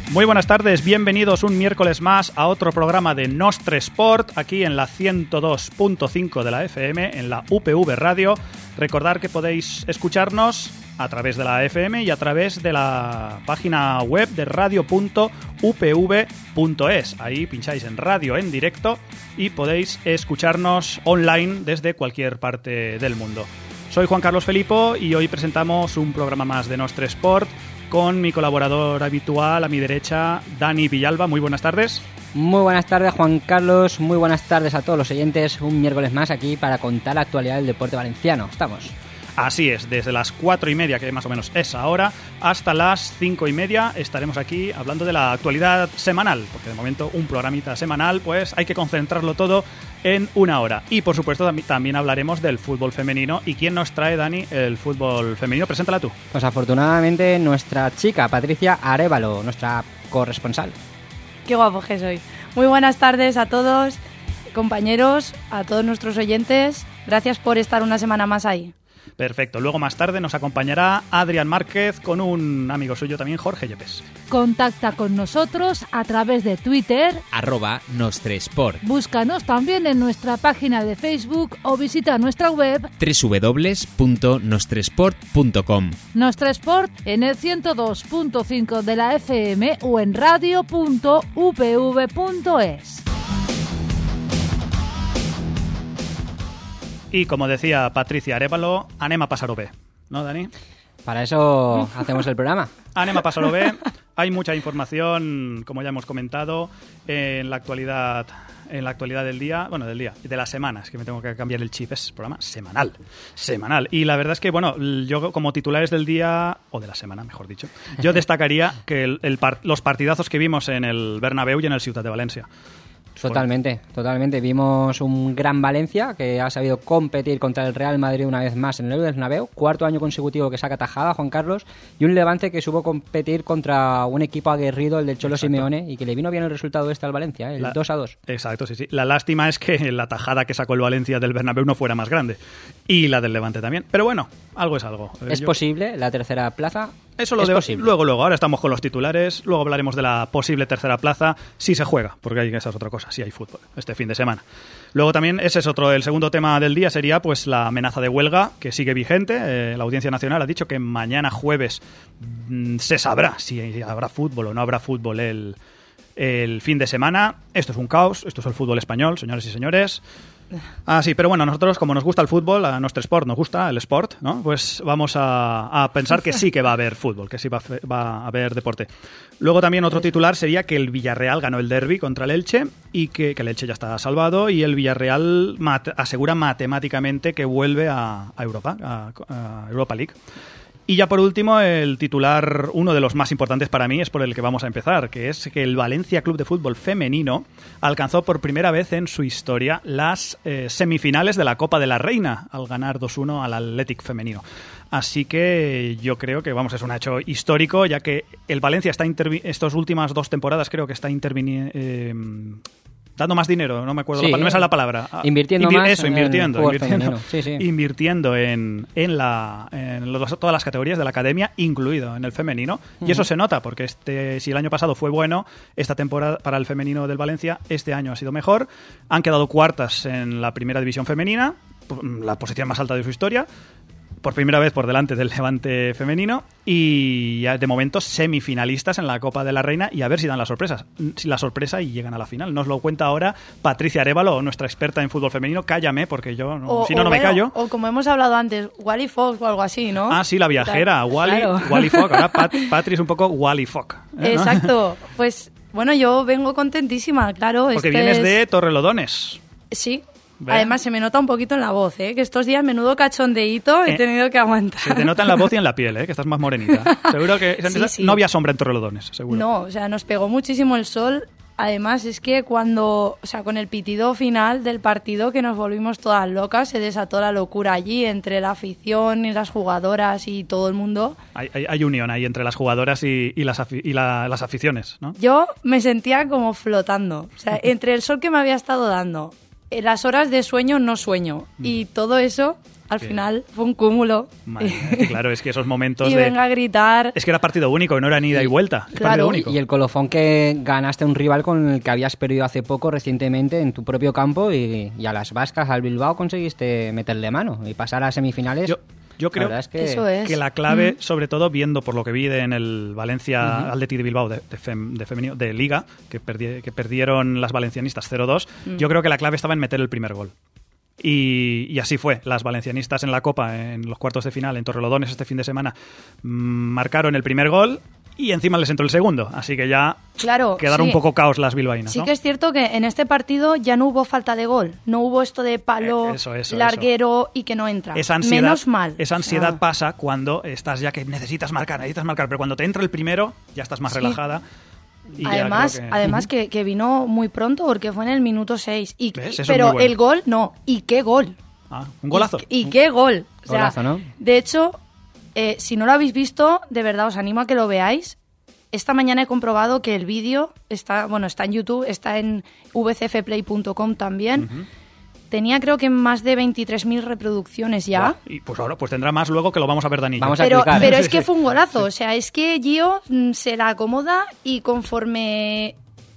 Muy buenas tardes, bienvenidos un miércoles más a otro programa de Nostre Sport, aquí en la 102.5 de la FM, en la UPV Radio. Recordad que podéis escucharnos a través de la FM y a través de la página web de radio.upv.es. Ahí pincháis en radio en directo y podéis escucharnos online desde cualquier parte del mundo. Soy Juan Carlos Felipo y hoy presentamos un programa más de Nostre Sport con mi colaborador habitual a mi derecha, Dani Villalba. Muy buenas tardes. Muy buenas tardes, Juan Carlos. Muy buenas tardes a todos los oyentes. Un miércoles más aquí para contar la actualidad del deporte valenciano. Estamos. Así es, desde las 4:30, que más o menos es ahora, hasta las 5:30 estaremos aquí hablando de la actualidad semanal, porque de momento un programita semanal, pues hay que concentrarlo todo en una hora. Y por supuesto también hablaremos del fútbol femenino. ¿Y quién nos trae, Dani, el fútbol femenino? Preséntala tú. Pues afortunadamente nuestra chica, Patricia Arévalo, nuestra corresponsal. Qué guapo que soy. Muy buenas tardes a todos, compañeros, a todos nuestros oyentes. Gracias por estar una semana más ahí. Perfecto. Luego más tarde nos acompañará Adrián Márquez con un amigo suyo también, Jorge Yepes. Contacta con nosotros a través de Twitter @Nostresport. Búscanos también en nuestra página de Facebook o visita nuestra web www.nostresport.com. Nostre Sport en el 102.5 de la FM o en radio.upv.es. Y como decía Patricia Arévalo, anem a passar-ho bé, ¿no, Dani? Para eso hacemos el programa. Anem a passar-ho bé. Hay mucha información, como ya hemos comentado, en la actualidad del día, de la semana. Es que me tengo que cambiar el chip, es programa semanal. Y la verdad es que, bueno, yo como titulares del día, o de la semana, mejor dicho, yo destacaría que los partidazos que vimos en el Bernabéu y en el Ciutat de Valencia. Totalmente. Vimos un gran Valencia que ha sabido competir contra el Real Madrid una vez más en el Bernabéu, cuarto año consecutivo que saca tajada, Juan Carlos, y un Levante que supo competir contra un equipo aguerrido, el del Cholo Simeone, y que le vino bien el resultado al Valencia, el 2-2. Exacto, sí. La lástima es que la tajada que sacó el Valencia del Bernabéu no fuera más grande, y la del Levante también. Pero bueno, algo es algo. Es posible, la tercera plaza. Eso lo posible. Luego, ahora estamos con los titulares, luego hablaremos de la posible tercera plaza, si se juega, porque esa es otra cosa, si hay fútbol, este fin de semana. Luego también, ese es el segundo tema del día, sería pues la amenaza de huelga, que sigue vigente. La Audiencia Nacional ha dicho que mañana jueves se sabrá si habrá fútbol o no habrá fútbol el fin de semana. Esto es un caos, esto es el fútbol español, señores y señores. Ah, sí, pero bueno, nosotros, como nos gusta el fútbol, a Nostre Sport nos gusta el sport, ¿no? Pues vamos a pensar que sí que va a haber fútbol, que sí va a haber deporte. Luego también otro titular sería que el Villarreal ganó el derbi contra el Elche y que el Elche ya está salvado y el Villarreal asegura matemáticamente que vuelve a Europa, a Europa League. Y ya por último, el titular, uno de los más importantes para mí, es por el que vamos a empezar, que es que el Valencia Club de Fútbol Femenino alcanzó por primera vez en su historia las semifinales de la Copa de la Reina, al ganar 2-1 al Athletic femenino. Así que yo creo que, es un hecho histórico, ya que el Valencia está estas últimas 2 temporadas creo que está dando más dinero, no me acuerdo, no me sale la palabra. Invirtiendo más. Eso, invirtiendo. Sí. Invirtiendo en todas las categorías de la academia, incluido en el femenino. Y eso se nota, porque si el año pasado fue bueno, esta temporada para el femenino del Valencia, este año ha sido mejor. Han quedado cuartas en la primera división femenina, la posición más alta de su historia. Por primera vez por delante del Levante femenino y ya de momento semifinalistas en la Copa de la Reina y a ver si dan la sorpresa y llegan a la final. Nos lo cuenta ahora Patricia Arévalo, nuestra experta en fútbol femenino. Cállame porque yo no me callo. O como hemos hablado antes, Wally Fox o algo así, ¿no? Ah, sí, la viajera, Wally Fox. Ahora Patri es un poco Wally Fox. Exacto. Pues bueno, yo vengo contentísima, claro. Porque vienes de Torrelodones. Sí. Además, se me nota un poquito en la voz, que estos días menudo cachondeíto he tenido que aguantar. Se te nota en la voz y en la piel, que estás más morenita. Seguro que sí. No había sombra en Torrelodones, seguro. No, o sea, nos pegó muchísimo el sol. Además, es que con el pitido final del partido, que nos volvimos todas locas, se desató la locura allí entre la afición y las jugadoras y todo el mundo. Hay unión ahí entre las jugadoras y las aficiones, ¿no? Yo me sentía como flotando. O sea, entre el sol que me había estado dando, las horas de sueño no sueño. Y todo eso, al final, fue un cúmulo. Madre mía, claro, es que esos momentos y de... venga a gritar. Es que era partido único, no era ni ida y vuelta. Es Claro. partido único. Y el colofón que ganaste a un rival con el que habías perdido hace poco, recientemente, en tu propio campo, y a las vascas, al Bilbao, conseguiste meterle mano y pasar a semifinales. Yo creo La verdad es que... Eso es. que la clave, sobre todo viendo por lo que vi en el Valencia Athletic de Bilbao de Liga, que perdieron las valencianistas 0-2, yo creo que la clave estaba en meter el primer gol. Y así fue. Las valencianistas en la Copa, en los cuartos de final, en Torrelodones este fin de semana, marcaron el primer gol y encima les entró el segundo. Así que ya Claro, quedaron sí. un poco caos las bilbaínas, Sí ¿no? que es cierto que en este partido ya no hubo falta de gol. No hubo esto de palo, Eso, larguero y que no entra. Esa ansiedad, Menos mal. Esa ansiedad O sea, pasa cuando estás ya que necesitas marcar, pero cuando te entra el primero ya estás más Sí. relajada. Y ya Además, creo que- además que vino muy pronto porque fue en el minuto 6. ¿Ves? Eso es Pero muy bueno. el gol, no. ¿Y qué gol? Ah, un golazo. ¿Y qué gol? O sea, Golazo, ¿no? De hecho, si no lo habéis visto, de verdad os animo a que lo veáis. Esta mañana he comprobado que el vídeo está en YouTube, está en vcfplay.com también. Tenía creo que más de 23.000 reproducciones ya. Buah, y pues ahora pues tendrá más luego que lo vamos a ver Danillo. Vamos a Pero clicar. es Sí, que sí. fue un golazo. O sea, es que Gio se la acomoda y conforme...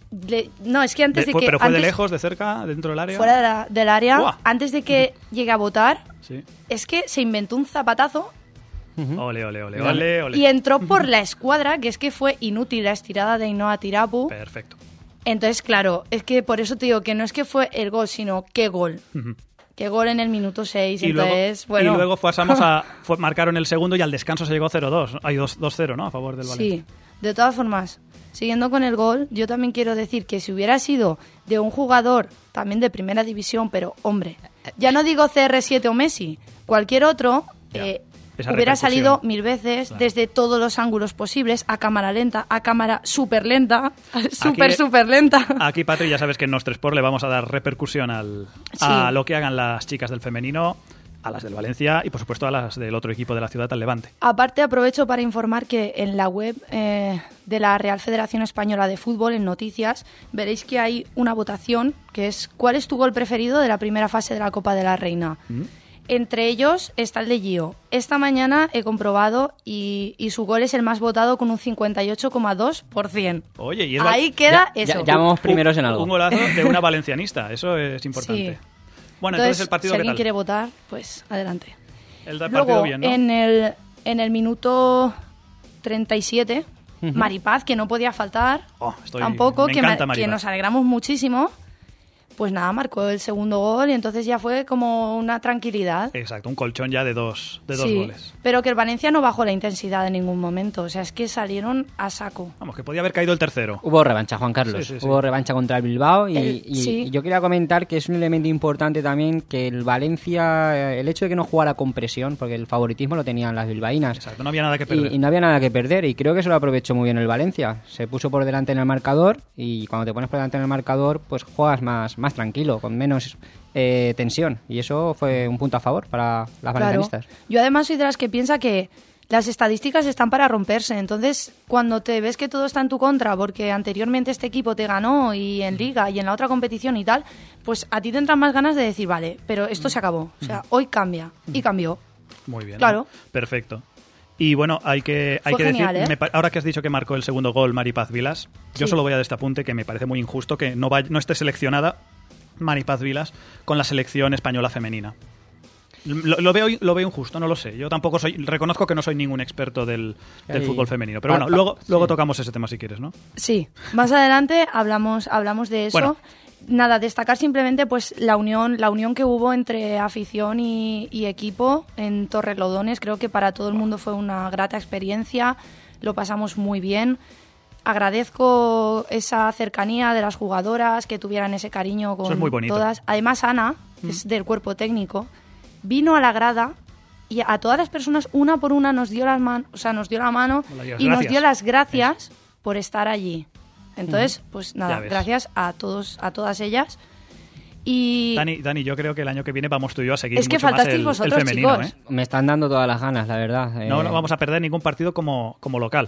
No, es que antes de que... Pero fue de antes- lejos, de cerca, dentro del área. Fuera del área, Buah. antes de que llegue a votar, Sí. es que se inventó un zapatazo Ole, ole, ole, ole, ole. y entró por la escuadra, que es que fue inútil la estirada de Ainhoa Tirapu. Perfecto. Entonces, claro, es que por eso te digo que no es que fue el gol, sino qué gol. Ujú. Qué gol en el minuto 6. Y luego, Entonces, bueno. y luego marcaron el segundo y al descanso se llegó 0-2. Hay 2-0, ¿no? A favor del Valencia. Sí, de todas formas, siguiendo con el gol, yo también quiero decir que si hubiera sido de un jugador también de primera división, pero hombre, ya no digo CR7 o Messi, cualquier otro Ya, esa hubiera repercusión. salido 1000 veces Claro. desde todos los ángulos posibles, a cámara lenta, a cámara súper lenta, Aquí- súper lenta. Aquí, Patri, ya sabes que en Nostre Sport le vamos a dar repercusión a Sí. lo que hagan las chicas del femenino, a las del Valencia y, por supuesto, a las del otro equipo de la ciudad, al Levante. Aparte, aprovecho para informar que en la web de la Real Federación Española de Fútbol, en noticias, veréis que hay una votación que es ¿cuál es tu gol preferido de la primera fase de la Copa de la Reina? Entre ellos está el de Gio. Esta mañana he comprobado y su gol es el más votado con un 58,2%. Oye, y es Ahí queda eso. Ya vamos primeros en algo. Un golazo de una valencianista, eso es importante. Sí. Bueno, entonces el si partido, ¿qué alguien tal? quiere votar, pues adelante. El del partido Luego, bien, ¿no? en el minuto 37, Maripaz, que no podía faltar, Oh, tampoco, me que, encanta que Maripaz. nos alegramos muchísimo, pues nada, marcó el segundo gol y entonces ya fue como una tranquilidad. Exacto, un colchón ya de dos Sí, goles. pero que el Valencia no bajó la intensidad en ningún momento, o sea, es que salieron a saco. Vamos, que podía haber caído el tercero. Hubo revancha, Juan Carlos. Sí, sí, sí. Hubo revancha contra el Bilbao Sí. y yo quería comentar que es un elemento importante también que el Valencia, el hecho de que no jugara con presión, porque el favoritismo lo tenían las bilbaínas. Exacto, no había nada que perder. Y no había nada que perder y creo que eso lo aprovechó muy bien el Valencia. Se puso por delante en el marcador y cuando te pones por delante en el marcador pues juegas más tranquilo, con menos tensión y eso fue un punto a favor para las valencianistas. Yo además soy de las que piensa que las estadísticas están para romperse, entonces cuando te ves que todo está en tu contra porque anteriormente este equipo te ganó y en liga y en la otra competición y tal, pues a ti te entran más ganas de decir, vale, pero esto se acabó, o sea, hoy cambia y cambió. Muy bien. Claro. ¿no? Perfecto. Y bueno, hay que Fue genial, decir, ¿eh? ahora que has dicho que marcó el segundo gol Maripaz Vilas, yo Sí. solo voy a dar este apunte que me parece muy injusto que no esté seleccionada Maripaz Vilas con la selección española femenina. Lo veo injusto, no lo sé. Yo tampoco reconozco que no soy ningún experto del Ahí. fútbol femenino. Pero bueno, luego tocamos ese tema si quieres, ¿no? Sí, más adelante hablamos de eso. Bueno. Nada, destacar simplemente pues la unión que hubo entre afición y equipo en Torrelodones. Creo que para todo el mundo fue una grata experiencia, lo pasamos muy bien. Agradezco esa cercanía de las jugadoras, que tuvieran ese cariño con Eso es muy bonito. todas. Además, Ana, que es del cuerpo técnico, vino a la grada y a todas las personas, una por una, nos dio la mano Las y nos gracias. dio las gracias por estar allí. Entonces, pues Ya nada, ves. gracias a todas ellas. Y Dani, yo creo que el año que viene vamos tú y yo a seguir Es que mucho más faltasteis el vosotros, femenino, chicos. ¿eh? Me están dando todas las ganas, la verdad. No vamos a perder ningún partido como local.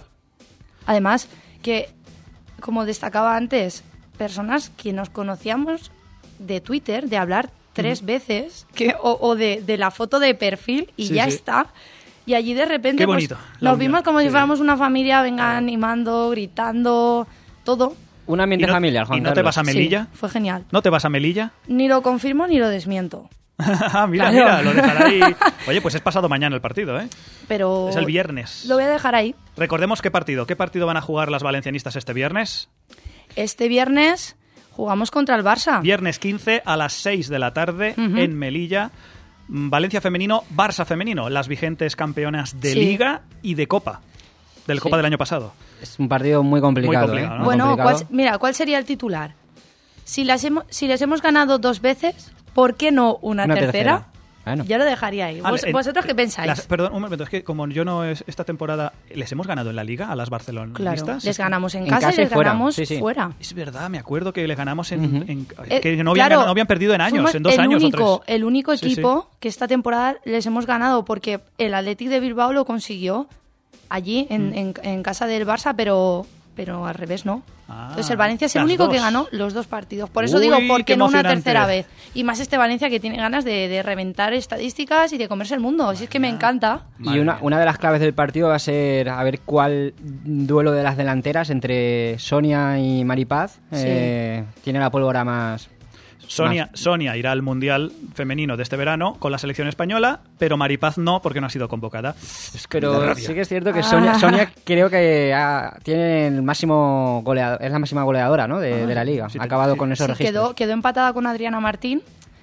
además que, como destacaba antes, personas que nos conocíamos de Twitter, de hablar 3 veces, o de la foto de perfil y Sí, ya sí. está. Y allí de repente Qué pues, bonito, la nos unión. vimos como Sí, si sí. fuéramos una familia, venga animando, gritando, todo. Un ambiente ¿Y no, familiar, Juan ¿y no te Carlos. vas a Melilla? Sí, fue genial. ¿No te vas a Melilla? Ni lo confirmo ni lo desmiento. Mira, Claro. mira, lo dejará ahí. Oye, pues es pasado mañana el partido, ¿eh? Pero Es el viernes. lo voy a dejar ahí. Recordemos qué partido van a jugar las valencianistas este viernes. Este viernes jugamos contra el Barça. Viernes 15 a las 6 de la tarde Ujú. en Melilla. Valencia femenino, Barça femenino, las vigentes campeonas de Sí. Liga y de Copa. Del Copa Sí. del año pasado. Es un partido muy complicado. complicado, ¿no? Muy Bueno, complicado. ¿cuál sería el titular? Si les hemos ganado 2 veces, ¿por qué no una tercera? Bueno. Yo lo dejaría ahí. ¿Vosotros qué pensáis? Perdón, un momento, es que como yo no es esta temporada, ¿les hemos ganado en la Liga a las barcelonistas? Claro, les ganamos en En casa casa y y les fuera. ganamos Sí, sí. fuera. Es verdad, me acuerdo que les ganamos Ujú. que no habían, Claro, no habían perdido en años, fuimos en 2 años o 3. El único Sí, sí. equipo que esta temporada les hemos ganado porque el Athletic de Bilbao lo consiguió allí en casa del Barça, pero al revés no. Ah, Entonces el Valencia es el las único que dos. ganó los 2 partidos. Por eso Uy, digo, ¿por qué qué no una emocionante. tercera vez? Y más este Valencia que tiene ganas de reventar estadísticas y de comerse el mundo. Si es que me encanta. Y Madre mía. una de las claves del partido va a ser a ver cuál duelo de las delanteras entre Sonia y Maripaz tiene la pólvora más... Sonia irá al Mundial femenino de este verano con la selección española, pero Maripaz no, porque no ha sido convocada. Es que me da Pero rabia. sí que es cierto que Sonia creo que tiene el máximo goleador, es la máxima goleadora, ¿no? de la liga. sí, Ha acabado sí. con esos Sí, registros. quedó empatada con Adriana Martín.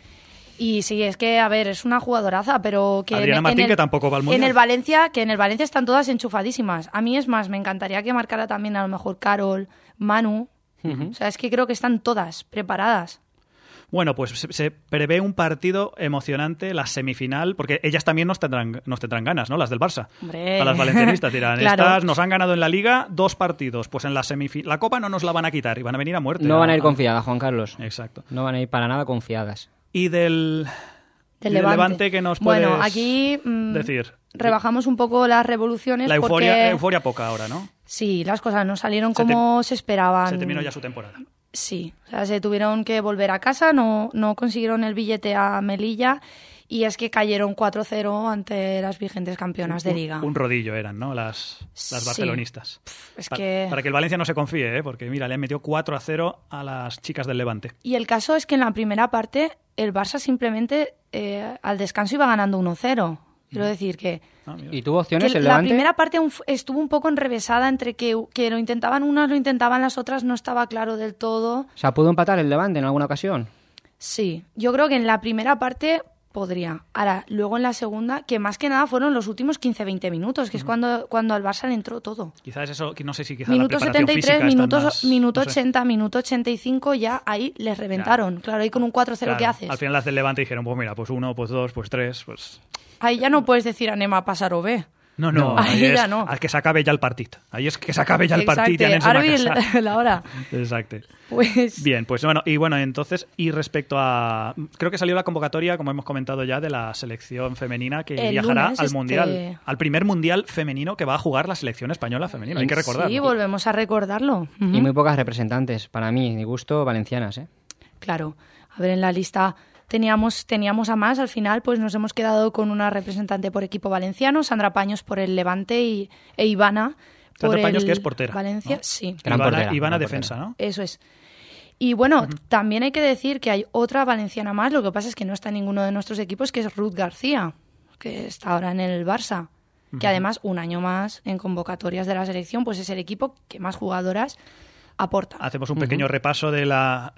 Y sí, es que, a ver, es una jugadoraza, pero que... Adriana Martín, que tampoco va al Mundial. En el Valencia están todas enchufadísimas. A mí, es más, me encantaría que marcara también a lo mejor Carol, Manu. O sea, es que creo que están todas preparadas. Bueno, pues se prevé un partido emocionante, la semifinal, porque ellas también nos tendrán ganas, ¿no? Las del Barça. Hombre. A las valencianistas dirán, Claro. estas nos han ganado en la Liga 2 partidos, pues en la semifinal, la Copa no nos la van a quitar y van a venir a muerte. No van a ir confiadas, Juan Carlos. Exacto. No van a ir para nada confiadas. Y del Del Levante que nos puedes Bueno, aquí decir. rebajamos un poco las revoluciones La porque... euforia poca ahora, ¿no? Sí, las cosas no salieron Se como se esperaban. Se terminó ya su temporada. Sí, o sea, se tuvieron que volver a casa, no consiguieron el billete a Melilla y es que cayeron 4-0 ante las vigentes campeonas de Liga. Un rodillo eran, ¿no? Las Sí. barcelonistas. Es Pa- que... Para que el Valencia no se confíe, ¿eh? Porque mira, le han metido 4-0 a las chicas del Levante. Y el caso es que en la primera parte el Barça simplemente al descanso iba ganando 1-0. Quiero decir que... Ah, mira. ¿Y tuvo opciones que el la Levante? primera parte estuvo un poco enrevesada entre que lo intentaban unas, lo intentaban las otras, no estaba claro del todo. O sea, ¿pudo empatar el Levante en alguna ocasión? Sí, yo creo que en la primera parte podría. Ahora, luego en la segunda, que más que nada fueron los últimos 15-20 minutos, que es cuando al Barça le entró todo. Quizás eso, que no sé si quizá Minuto la preparación 73, física está más, minuto no sé. 80, minuto 85, ya ahí les reventaron. Claro, ahí con un 4-0, Claro, ¿qué haces? Al final las del Levante dijeron, pues mira, pues 1, pues 2, pues 3, pues... Ahí ya no puedes decir anem a pasar o bé. No, ahí ahí ya es no. al que se acabe ya el partido. Ahí es que se acabe ya el Exacte. partido y anem se'n Ara a ve casa. la hora. Exacto. Pues Bien, pues bueno, entonces, y respecto a... Creo que salió la convocatoria, como hemos comentado ya, de la selección femenina que El viajará lunes, al Mundial, al primer Mundial femenino que va a jugar la selección española femenina, hay que recordarlo. sí, volvemos a recordarlo. Ujú. Y muy pocas representantes, para mí, mi gusto, valencianas, ¿eh? Claro. A ver, en la lista teníamos a más. Al final, pues nos hemos quedado con una representante por equipo valenciano, Sandra Paños por el Levante e Ivana por Sandra Paños, el que es portera, Valencia, ¿no? sí. Gran portera, Ivana gran defensa, portera. ¿no? Eso es. Y bueno, también hay que decir que hay otra valenciana más, lo que pasa es que no está en ninguno de nuestros equipos, que es Ruth García, que está ahora en el Barça, que además un año más en convocatorias de la selección, pues es el equipo que más jugadoras aporta. Hacemos un pequeño repaso de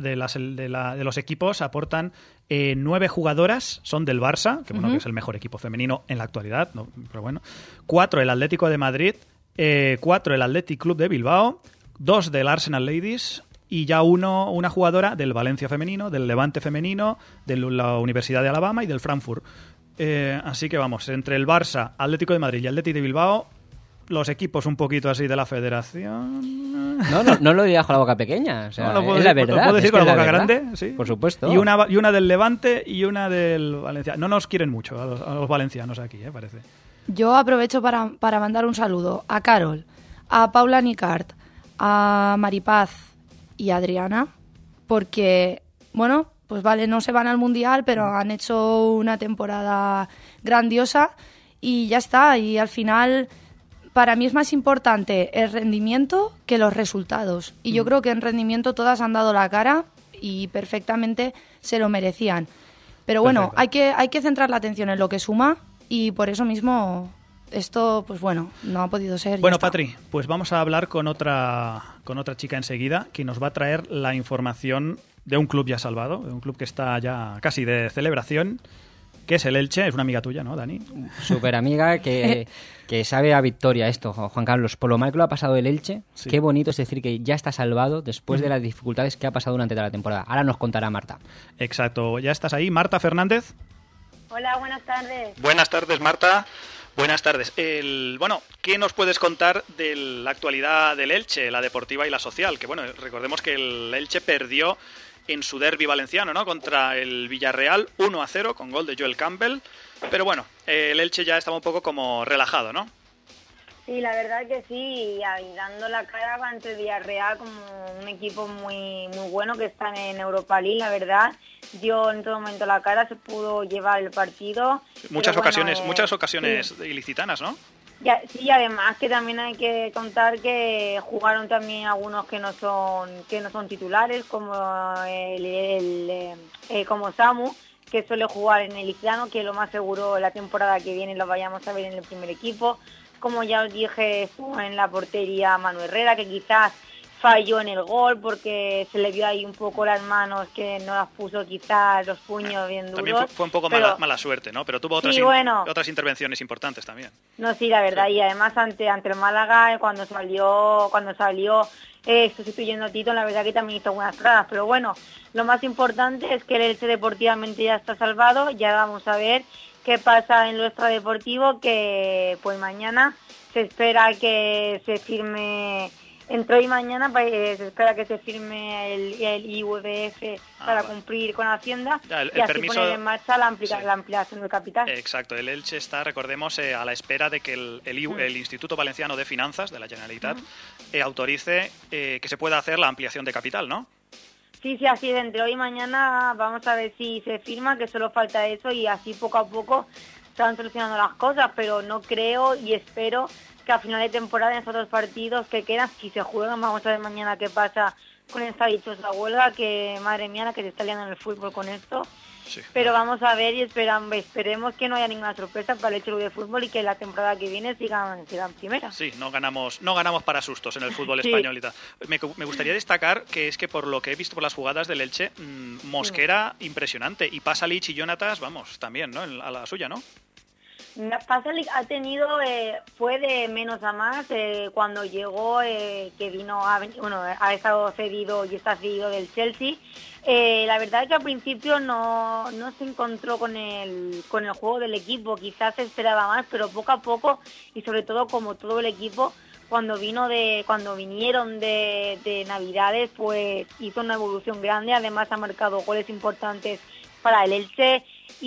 los equipos. Aportan 9 jugadoras, son del Barça, que bueno, que es el mejor equipo femenino en la actualidad, ¿no? Pero bueno. 4 el Atlético de Madrid, 4 el Athletic Club de Bilbao, 2 del Arsenal Ladies y ya una jugadora del Valencia femenino, del Levante femenino, de la Universidad de Alabama y del Frankfurt. Así que vamos, entre el Barça, Atlético de Madrid y Athletic de Bilbao, los equipos un poquito así de la federación... No lo diría con la boca pequeña, o sea, No, lo puedo es la decir- verdad. ¿lo puedo decir es con que la es boca verdad. grande? Sí. Por supuesto. Y una del Levante y una del Valencia. No nos quieren mucho a los valencianos aquí, parece. Yo aprovecho para mandar un saludo a Carol, a Paula Nicart, a Maripaz y a Adriana, porque, bueno, pues vale, no se van al Mundial, pero han hecho una temporada grandiosa y ya está. Y al final, para mí es más importante el rendimiento que los resultados. Y yo creo que en rendimiento todas han dado la cara y perfectamente se lo merecían. Pero bueno, hay que centrar la atención en lo que suma y por eso mismo esto, pues bueno, no ha podido ser. Bueno, Patri, pues vamos a hablar con otra chica enseguida que nos va a traer la información de un club ya salvado, de un club que está ya casi de celebración, que es el Elche. Es una amiga tuya, ¿no, Dani? Súper amiga que sabe a victoria esto, Juan Carlos. Por lo mal que lo ha pasado el Elche, Sí. Qué bonito es decir que ya está salvado después de las dificultades que ha pasado durante toda la temporada. Ahora nos contará Marta. Exacto, ya estás ahí. Marta Fernández. Hola, buenas tardes. Buenas tardes, Marta. Buenas tardes. Bueno, ¿qué nos puedes contar de la actualidad del Elche, la deportiva y la social? Que bueno, recordemos que el Elche perdió en su derbi valenciano, ¿no? Contra el Villarreal 1-0 con gol de Joel Campbell. Pero bueno, el Elche ya estaba un poco como relajado, ¿no? Sí, la verdad que sí, y dando la cara ante el Villarreal como un equipo muy muy bueno que está en Europa League, la verdad. Dio en todo momento la cara, se pudo llevar el partido. Muchas ocasiones sí. ilicitanas, ¿no? Sí, además que también hay que contar que jugaron también algunos que no son titulares, como como Samu, que suele jugar en el Ilicitano, que lo más seguro la temporada que viene lo vayamos a ver en el primer equipo. Como ya os dije, estuvo en la portería Manu Herrera, que quizás falló en el gol porque se le vio ahí un poco las manos, que no las puso quizás los puños bien duros. También fue un poco mala suerte, ¿no? Pero tuvo otras, otras intervenciones importantes también. No, sí, la verdad, sí. Y además ante el Málaga, cuando salió sustituyendo a Tito, la verdad que también hizo buenas paradas. Pero bueno, lo más importante es que el Elche deportivamente ya está salvado. Ya vamos a ver qué pasa en lo extradeportivo, que pues mañana se espera que se firme, entre hoy y mañana se espera que se firme el IVF para cumplir con Hacienda y así permiso, poner en marcha la ampliación del capital. Exacto, el Elche está, recordemos, a la espera de que el Instituto Valenciano de Finanzas de la Generalitat autorice que se pueda hacer la ampliación de capital, ¿no? Sí, así es. Entre hoy y mañana vamos a ver si se firma, que solo falta eso y así poco a poco se van solucionando las cosas, pero no creo y espero que a final de temporada en estos 2 partidos que quedan, si se juegan, vamos a ver mañana qué pasa con esta dichosa huelga, que madre mía la que se está liando en el fútbol con esto. Sí, pero vamos a ver y esperemos que no haya ninguna sorpresa para el Elche de fútbol y que la temporada que viene sigan primera. Sí, no ganamos para sustos en el fútbol español y tal. Me gustaría destacar que es que por lo que he visto por las jugadas del Elche, Mosquera impresionante y Pasalic y Jonatas, vamos, también, ¿no? A la suya, ¿no? Pasalic ha tenido, fue de menos a más cuando llegó, que ha estado cedido y está cedido del Chelsea. La verdad es que al principio no se encontró con el juego del equipo, quizás se esperaba más, pero poco a poco y sobre todo como todo el equipo cuando vinieron de Navidades, pues hizo una evolución grande, además ha marcado goles importantes para el Elche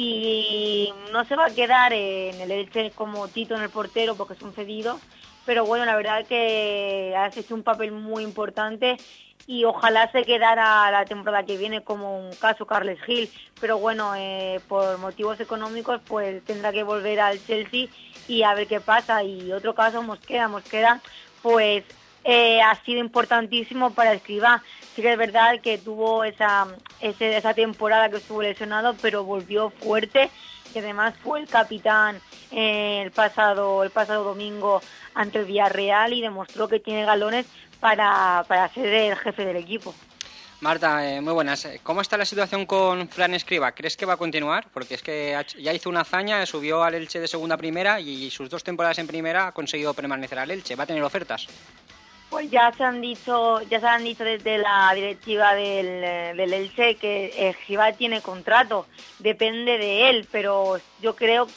y no se va a quedar en el Elche como Tito en el portero porque son cedidos, pero bueno, la verdad es que has hecho un papel muy importante y ojalá se quedara la temporada que viene como un caso Carles Gil, pero bueno, por motivos económicos pues tendrá que volver al Chelsea y a ver qué pasa. Y otro caso, Mosquera pues ha sido importantísimo para Escribá. Sí que es verdad que tuvo esa temporada que estuvo lesionado, pero volvió fuerte y además fue el capitán el pasado domingo ante el Villarreal y demostró que tiene galones para ser el jefe del equipo. Marta, muy buenas. ¿Cómo está la situación con Fran Escribá? ¿Crees que va a continuar? Porque es que ya hizo una hazaña, subió al Elche de segunda a primera y sus 2 temporadas en primera ha conseguido permanecer al Elche. ¿Va a tener ofertas? Pues ya se han dicho desde la directiva del Elche que Escribá tiene contrato, depende de él, pero yo creo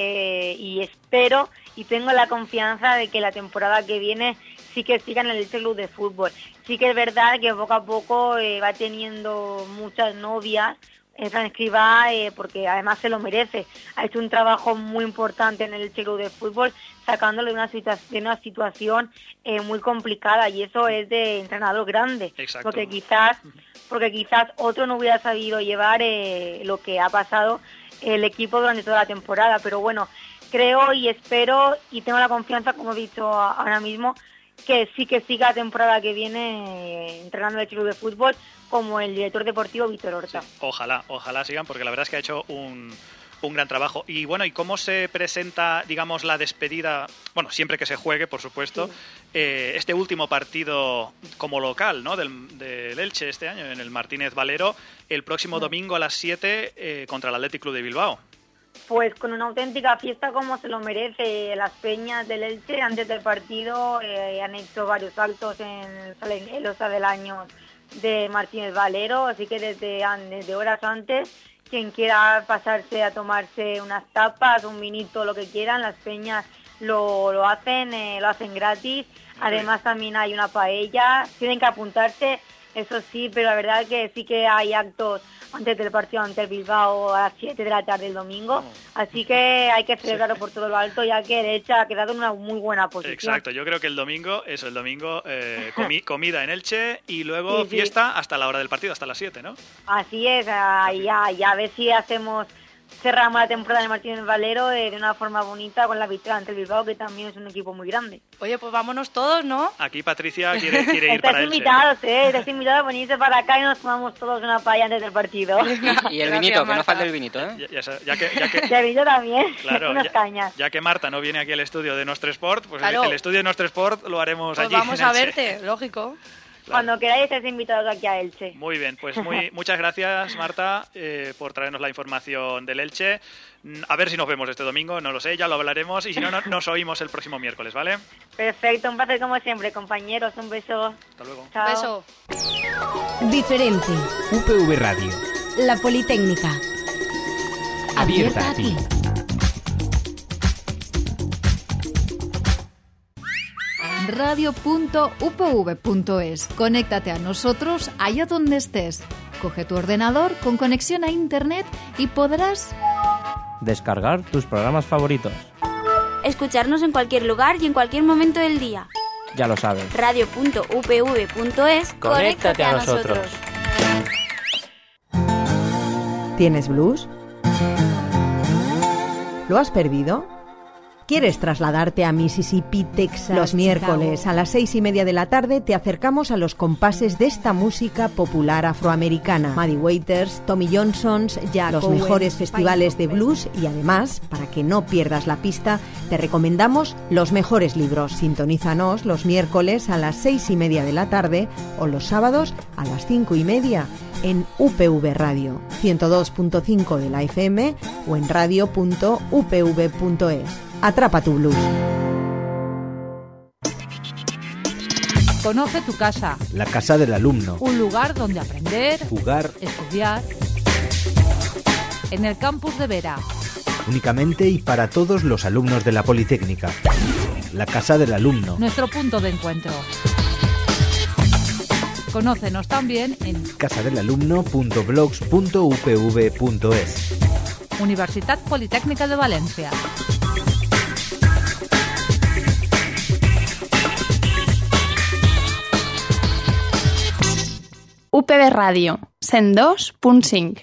y espero y tengo la confianza de que la temporada que viene sí que siga en el Elche Club de Fútbol. Sí que es verdad que poco a poco va teniendo muchas novias Fran Escribá, porque además se lo merece. Ha hecho un trabajo muy importante en el Elche Club de Fútbol, sacándolo de una situación muy complicada, y eso es de entrenador grande. Exacto. Porque quizás otro no hubiera sabido llevar lo que ha pasado el equipo durante toda la temporada. Pero bueno, creo y espero y tengo la confianza, como he dicho ahora mismo, que sí que siga la temporada que viene entrenando el Club de Fútbol como el director deportivo Víctor Horta. Sí, ojalá sigan, porque la verdad es que ha hecho un gran trabajo. Y bueno, ¿y cómo se presenta, digamos, la despedida? Bueno, siempre que se juegue, por supuesto, este último partido como local, ¿no?, del Elche este año, en el Martínez Valero, el próximo domingo a las 7 contra el Athletic Club de Bilbao. Pues con una auténtica fiesta como se lo merece. Las peñas del Elche antes del partido han hecho varios actos en los del año de Martínez Valero, así que desde horas antes, quien quiera pasarse a tomarse unas tapas, un vinito, lo que quieran, las peñas lo hacen gratis. Además también hay una paella, tienen que apuntarse, eso sí, pero la verdad que sí que hay actos antes del partido ante el Bilbao a las 7 de la tarde el domingo, así que hay que celebrarlo por todo lo alto, ya que el Elche ha quedado en una muy buena posición. Exacto, yo creo que el domingo comida en Elche y luego fiesta hasta la hora del partido, hasta las 7, ¿no? Así es, ya a ver si cerramos la temporada de Martínez Valero de una forma bonita con la victoria ante el Bilbao, que también es un equipo muy grande. Oye, pues vámonos todos, ¿no? Aquí Patricia quiere ir para Elche. Estás invitado a venirse para acá y nos tomamos todos una paella antes del partido. Y el vinito, que no falte el vinito, ¿eh? Ya que Y el vinito también, claro, unas cañas. Ya que Marta no viene aquí al estudio de Nostre Sport, pues claro, el estudio de Nostre Sport lo haremos pues allí. Vamos a verte, lógico. Claro. Cuando queráis estáis invitados aquí a Elche. Muy bien, pues muchas gracias, Marta, por traernos la información del Elche. A ver si nos vemos este domingo, no lo sé, ya lo hablaremos, y si no, nos oímos el próximo miércoles, ¿vale? Perfecto, un placer como siempre, compañeros, un beso. Hasta luego. Chao. Beso. Diferente. UPV Radio. La Politécnica. Abierta a ti. Radio.upv.es. Conéctate a nosotros allá donde estés. Coge tu ordenador con conexión a internet y podrás descargar tus programas favoritos. Escucharnos en cualquier lugar y en cualquier momento del día. Ya lo sabes. Radio.upv.es. Conéctate a nosotros. ¿Tienes blues? ¿Lo has perdido? ¿Quieres trasladarte a Mississippi, Texas? Los miércoles a las 6:30 de la tarde te acercamos a los compases de esta música popular afroamericana. Muddy Waters, Tommy Johnson's, Jack los Owens, mejores festivales de blues, y además, para que no pierdas la pista, te recomendamos los mejores libros. Sintonízanos los miércoles a las 6:30 de la tarde o los sábados a las 5:30 en UPV Radio, 102.5 de la FM o en radio.upv.es. Atrapa tu blues. Conoce tu casa. La casa del alumno. Un lugar donde aprender, Jugar. estudiar. En el campus de Vera. Únicamente y para todos los alumnos de la Politécnica. La casa del alumno. Nuestro punto de encuentro. Conócenos también en casadelalumno.blogs.upv.es. Universitat Politécnica de Valencia. UPV Radio, 102.5.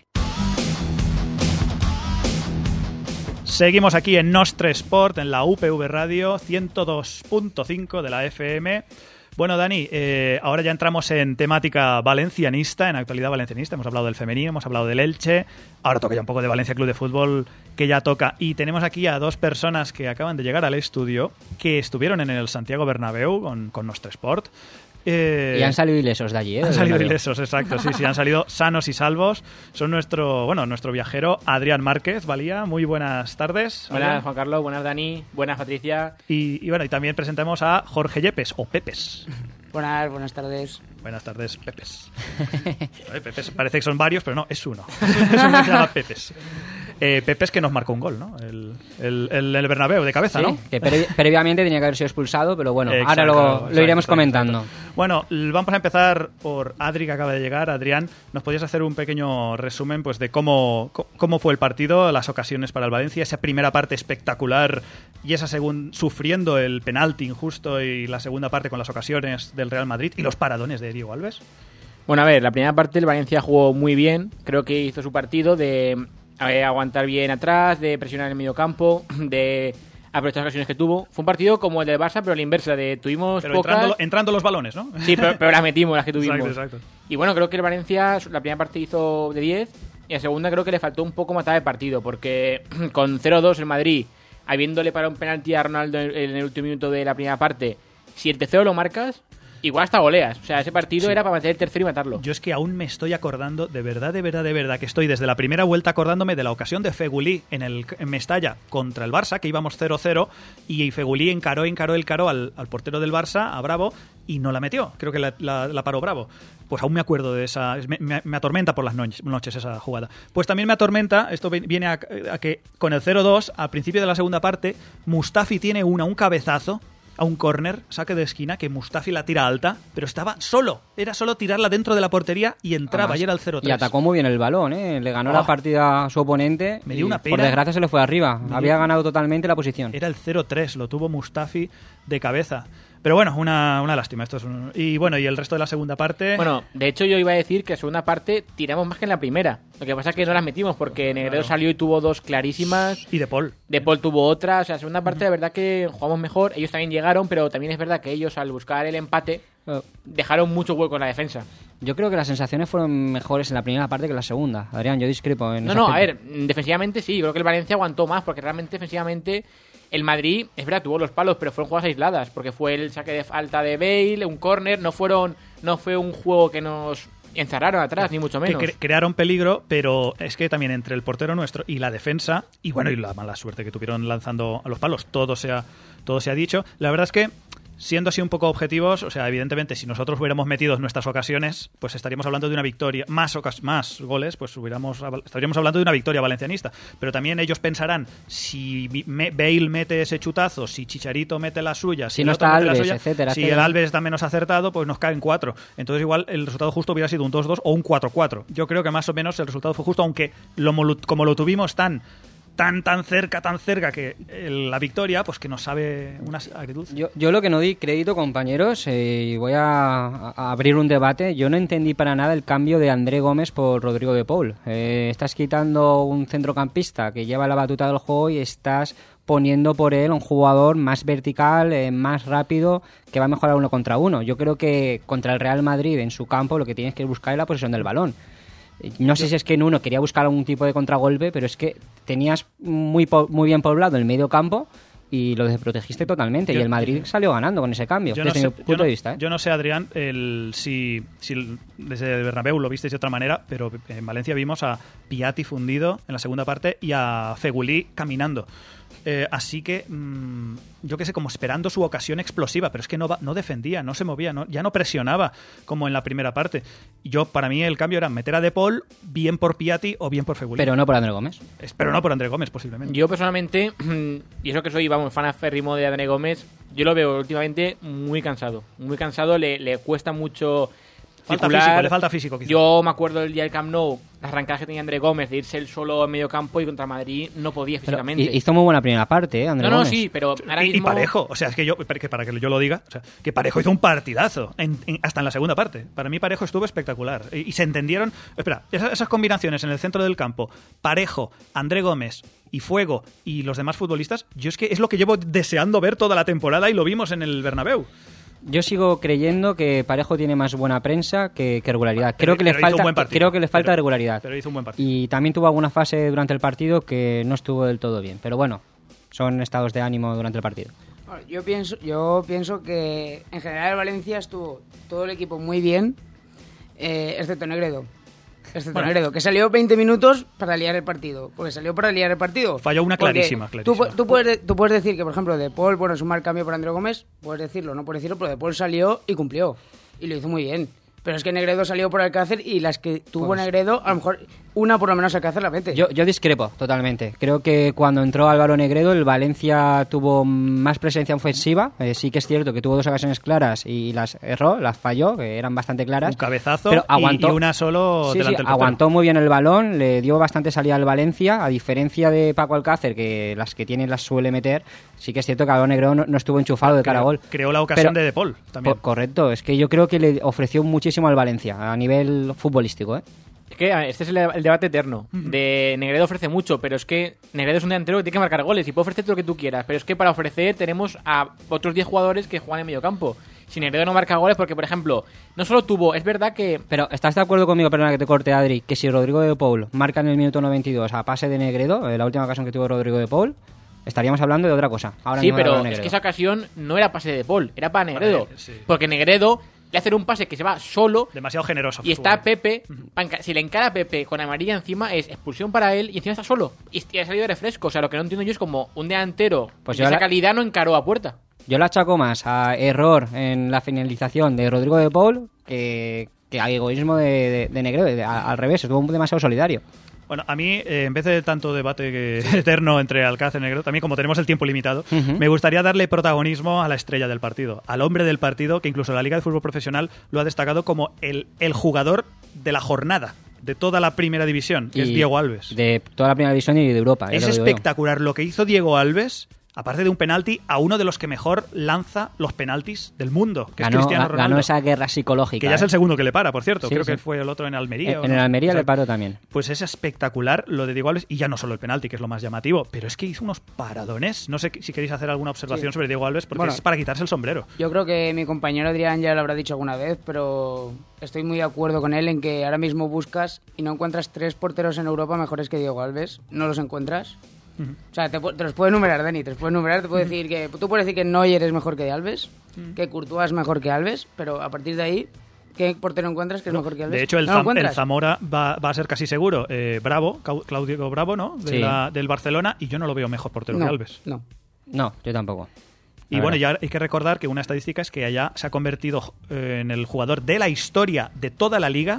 Seguimos aquí en Nostre Sport, en la UPV Radio, 102.5 de la FM. Bueno, Dani, ahora ya entramos en temática valencianista, en actualidad valencianista. Hemos hablado del femenino, hemos hablado del Elche. Ahora toca ya un poco de Valencia Club de Fútbol, que ya toca. Y tenemos aquí a dos personas que acaban de llegar al estudio, que estuvieron en el Santiago Bernabéu con Nostre Sport. Y han salido ilesos de allí, ¿eh? Han salido ilesos, exacto, sí, han salido sanos y salvos. Son nuestro viajero Adrián Márquez. Valía, muy buenas tardes. Buenas, Juan Carlos, buenas, Dani, buenas, Patricia. Y también presentamos a Jorge Yepes, o Pepes. Buenas tardes. Buenas tardes, Pepes. Pepes parece que son varios, pero no, es uno. Es uno que se llama Pepes. Pepe es que nos marcó un gol, ¿no? El Bernabéu, de cabeza, sí, ¿no? Que previamente tenía que haber sido expulsado, pero bueno, Exacto, ahora lo iremos comentando. Exacto. Bueno, vamos a empezar por Adri, que acaba de llegar. Adrián, ¿nos podías hacer un pequeño resumen pues de cómo fue el partido, las ocasiones para el Valencia, esa primera parte espectacular y esa segunda sufriendo el penalti injusto y la segunda parte con las ocasiones del Real Madrid y los paradones de Diego Alves? Bueno, a ver, la primera parte el Valencia jugó muy bien. Creo que hizo su partido de aguantar bien atrás, de presionar en el medio campo, de aprovechar las ocasiones que tuvo. Fue un partido como el del Barça, pero a la inversa, tuvimos pero pocas... entrando los balones, ¿no? Sí, pero las metimos, las que tuvimos. Exacto. Y bueno, creo que el Valencia, la primera parte hizo de 10, y la segunda creo que le faltó un poco matar el partido, porque con 0-2 el Madrid, habiéndole parado un penalti a Ronaldo en el último minuto de la primera parte, si el tercero lo marcas, igual hasta goleas. O sea, ese partido era para meter el tercero y matarlo. Yo es que aún me estoy acordando, de verdad, que estoy desde la primera vuelta acordándome de la ocasión de Fegulí en Mestalla contra el Barça, que íbamos 0-0, y Fegulí encaró al portero del Barça, a Bravo, y no la metió. Creo que la paró Bravo. Pues aún me acuerdo de esa... Me atormenta por las noches esa jugada. Pues también me atormenta, esto viene a que con el 0-2, al principio de la segunda parte, Mustafi tiene un cabezazo a un córner, saque de esquina, que Mustafi la tira alta, pero estaba solo. Era solo tirarla dentro de la portería y entraba. Además, y era el 0-3. Y atacó muy bien el balón, ¿eh? Le ganó la partida a su oponente. Me dio una pena. Por desgracia se le fue arriba. Había ganado totalmente la posición. Era el 0-3, lo tuvo Mustafi de cabeza. Pero bueno, una lástima. Y bueno, y el resto de la segunda parte... Bueno, de hecho yo iba a decir que en la segunda parte tiramos más que en la primera. Lo que pasa es que no las metimos porque Negredo salió y tuvo dos clarísimas. Y De Paul tuvo otra. O sea, la segunda parte de verdad que jugamos mejor. Ellos también llegaron, pero también es verdad que ellos al buscar el empate dejaron mucho hueco en la defensa. Yo creo que las sensaciones fueron mejores en la primera parte que en la segunda. Adrián, yo discrepo en ese No, aspecto. a ver, defensivamente sí. Creo que el Valencia aguantó más porque realmente defensivamente... El Madrid, es verdad, tuvo los palos, pero fueron jugadas aisladas, porque fue el saque de falta de Bale, un córner, no fue un juego que nos encerraron atrás, ni mucho menos. Que crearon peligro, pero es que también entre el portero nuestro y la defensa, y bueno, y la mala suerte que tuvieron lanzando a los palos, todo se ha dicho. La verdad es que, siendo así un poco objetivos, o sea, evidentemente, si nosotros hubiéramos metido nuestras ocasiones, pues estaríamos hablando de una victoria, más goles, pues estaríamos hablando de una victoria valencianista. Pero también ellos pensarán, si Bale mete ese chutazo, si Chicharito mete la suya, si no está Alves, etcétera. Si el Alves está menos acertado, pues nos caen 4. Entonces igual el resultado justo hubiera sido un 2-2 o un 4-4. Yo creo que más o menos el resultado fue justo, aunque como lo tuvimos tan cerca que la victoria, pues que nos sabe una actitud. Yo lo que no di crédito, compañeros, y voy a abrir un debate, yo no entendí para nada el cambio de André Gómez por Rodrigo de Paul. Estás quitando un centrocampista que lleva la batuta del juego y estás poniendo por él un jugador más vertical, más rápido, que va a mejorar 1 contra 1. Yo creo que contra el Real Madrid en su campo lo que tienes que buscar es la posesión del balón. No sé si es que en uno quería buscar algún tipo de contragolpe, pero es que tenías muy bien poblado el medio campo y lo desprotegiste totalmente. Y el Madrid salió ganando con ese cambio, desde mi punto de vista. Yo no sé, Adrián, si desde el Bernabéu lo visteis de otra manera, pero en Valencia vimos a Piatti fundido en la segunda parte y a Fegulí caminando. Así que, yo qué sé, como esperando su ocasión explosiva, pero es que no defendía, no se movía, ya no presionaba como en la primera parte. Para mí el cambio era meter a De Paul bien por Piatti o bien por Fegulí. Pero no por André Gómez. Pero no por André Gómez, posiblemente. Yo personalmente, y eso que soy, fan aférrimo de André Gómez, yo lo veo últimamente muy cansado. Muy cansado, le cuesta mucho... Le falta físico quizás. Yo me acuerdo del día del Camp Nou, las arrancadas que tenía André Gómez de irse él solo en medio campo y contra Madrid no podía físicamente. Hizo muy buena primera parte, André Gómez. Sí, pero ahora mismo... Y Parejo, o sea, es que para que yo lo diga, o sea, que Parejo hizo un partidazo hasta en la segunda parte. Para mí Parejo estuvo espectacular y se entendieron. Espera, esas combinaciones en el centro del campo, Parejo, André Gómez y Fuego y los demás futbolistas, yo es que es lo que llevo deseando ver toda la temporada y lo vimos en el Bernabéu. Yo sigo creyendo que Parejo tiene más buena prensa que regularidad. Creo que le falta regularidad. Pero hizo un buen partido. Y también tuvo alguna fase durante el partido que no estuvo del todo bien. Pero bueno, son estados de ánimo durante el partido. Yo pienso que en general el Valencia estuvo todo el equipo muy bien, excepto Negredo. Negredo, que salió 20 minutos para liar el partido. Porque salió para liar el partido. Falló una clarísima. Tú puedes decir que, por ejemplo, De Paul, es un mal cambio por André Gómez. Puedes decirlo, no puedes decirlo, pero De Paul salió y cumplió. Y lo hizo muy bien. Pero es que Negredo salió por Alcácer y las que tuvo Negredo, a lo mejor una por lo menos Alcácer la mete. Yo discrepo totalmente. Creo que cuando entró Álvaro Negredo, el Valencia tuvo más presencia ofensiva. Sí que es cierto que tuvo 2 ocasiones claras y las erró, las falló, que eran bastante claras. Un cabezazo pero aguantó, y una solo delante del portero. Aguantó muy bien el balón, le dio bastante salida al Valencia, a diferencia de Paco Alcácer, que las que tiene las suele meter. Sí que es cierto que Álvaro Negredo no estuvo enchufado de cara a gol. Creó la ocasión de Paul también. Correcto, es que yo creo que le ofreció muchísimo al Valencia a nivel futbolístico, ¿eh? Es que este es el debate eterno. De Negredo ofrece mucho, pero es que Negredo es un delantero que tiene que marcar goles y puede ofrecer todo lo que tú quieras. Pero es que para ofrecer tenemos a otros 10 jugadores que juegan en medio campo. Si Negredo no marca goles, porque por ejemplo, no solo tuvo, es verdad que... Pero ¿estás de acuerdo conmigo, perdona que te corte, Adri, que si Rodrigo de Paul marca en el minuto 92 a pase de Negredo, la última ocasión que tuvo Rodrigo de Paul, estaríamos hablando de otra cosa? Ahora sí, pero es que esa ocasión no era pase de Paul, era para Negredo. Porque Negredo le hace un pase que se va solo. Demasiado generoso. Y está Pepe. Si le encara a Pepe con amarilla encima, es expulsión para él y encima está solo. Y ha salido de refresco. O sea, lo que no entiendo yo es como un delantero pues de esa calidad no encaró a puerta. Yo la achaco más a error en la finalización de Rodrigo de Paul que a egoísmo de Negredo. Al revés, estuvo demasiado solidario. Bueno, a mí, en vez de tanto debate eterno entre Alcácer y Negredo, también como tenemos el tiempo limitado, me gustaría darle protagonismo a la estrella del partido, al hombre del partido, que incluso la Liga de Fútbol Profesional lo ha destacado como el jugador de la jornada, de toda la primera división, que es Diego Alves. De toda la primera división y de Europa. Es espectacular lo que hizo Diego Alves, aparte de un penalti, a uno de los que mejor lanza los penaltis del mundo, que es Cristiano Ronaldo. Ganó esa guerra psicológica. Que ya es el segundo que le para, por cierto. Creo que fue el otro en Almería. En el Almería le paró también. Pues es espectacular lo de Diego Alves, y ya no solo el penalti, que es lo más llamativo, pero es que hizo unos paradones. No sé si queréis hacer alguna observación sobre Diego Alves, porque es para quitarse el sombrero. Yo creo que mi compañero Adrián ya lo habrá dicho alguna vez, pero estoy muy de acuerdo con él en que ahora mismo buscas y no encuentras 3 porteros en Europa mejores que Diego Alves. No los encuentras. O sea, te los puedo enumerar, Dani, te puedo decir que tú puedes decir que Neuer es mejor que Alves, que Courtois es mejor que Alves, pero a partir de ahí, ¿qué portero encuentras que es mejor que Alves? De hecho, el Zamora va a ser casi seguro Bravo, Claudio Bravo, ¿no? Del Barcelona, y yo no lo veo mejor portero que Alves. No, yo tampoco. Y bueno, ya hay que recordar que una estadística es que allá se ha convertido en el jugador de la historia de toda la liga,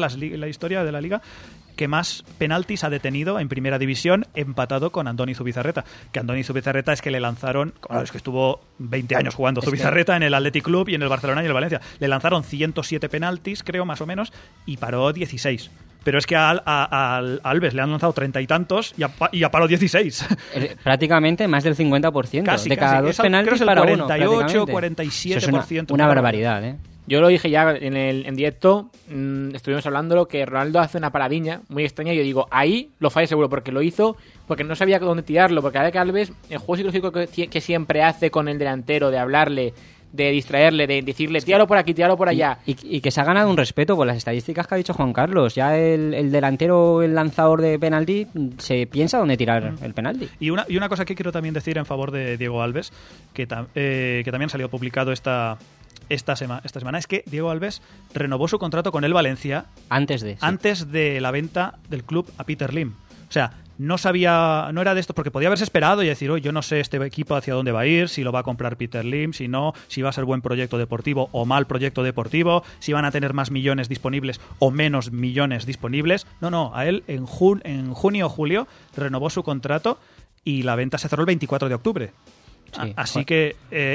la historia de la liga, que más penaltis ha detenido en primera división, empatado con Andoni Zubizarreta. Que Andoni Zubizarreta es que le lanzaron, es que estuvo 20 años jugando Zubizarreta en el Athletic Club y en el Barcelona y en el Valencia. Le lanzaron 107 penaltis, creo, más o menos, y paró 16. Pero es que a Alves le han lanzado 30 y tantos y paró 16. Prácticamente más del 50%. Casi, de cada dos penaltis para 48, 47%. Eso es una barbaridad, ¿eh? Yo lo dije ya en directo, estuvimos hablando que Ronaldo hace una paradiña muy extraña y yo digo, ahí lo falla seguro, porque lo hizo, porque no sabía dónde tirarlo, porque a ver que Alves, el juego psicológico que siempre hace con el delantero, de hablarle, de distraerle, de decirle, tíralo por aquí, tíralo por allá. Y que se ha ganado un respeto por las estadísticas que ha dicho Juan Carlos. Ya el delantero, el lanzador de penalti, se piensa dónde tirar el penalti. Y una cosa que quiero también decir en favor de Diego Alves, que también salió publicado esta semana, es que Diego Alves renovó su contrato con el Valencia antes de la venta del club a Peter Lim. O sea, no era de esto, porque podía haberse esperado y decir, yo no sé este equipo hacia dónde va a ir, si lo va a comprar Peter Lim, si no, si va a ser buen proyecto deportivo o mal proyecto deportivo, si van a tener más millones disponibles o menos millones disponibles. No, a él en junio o julio renovó su contrato y la venta se cerró el 24 de octubre. Sí, así que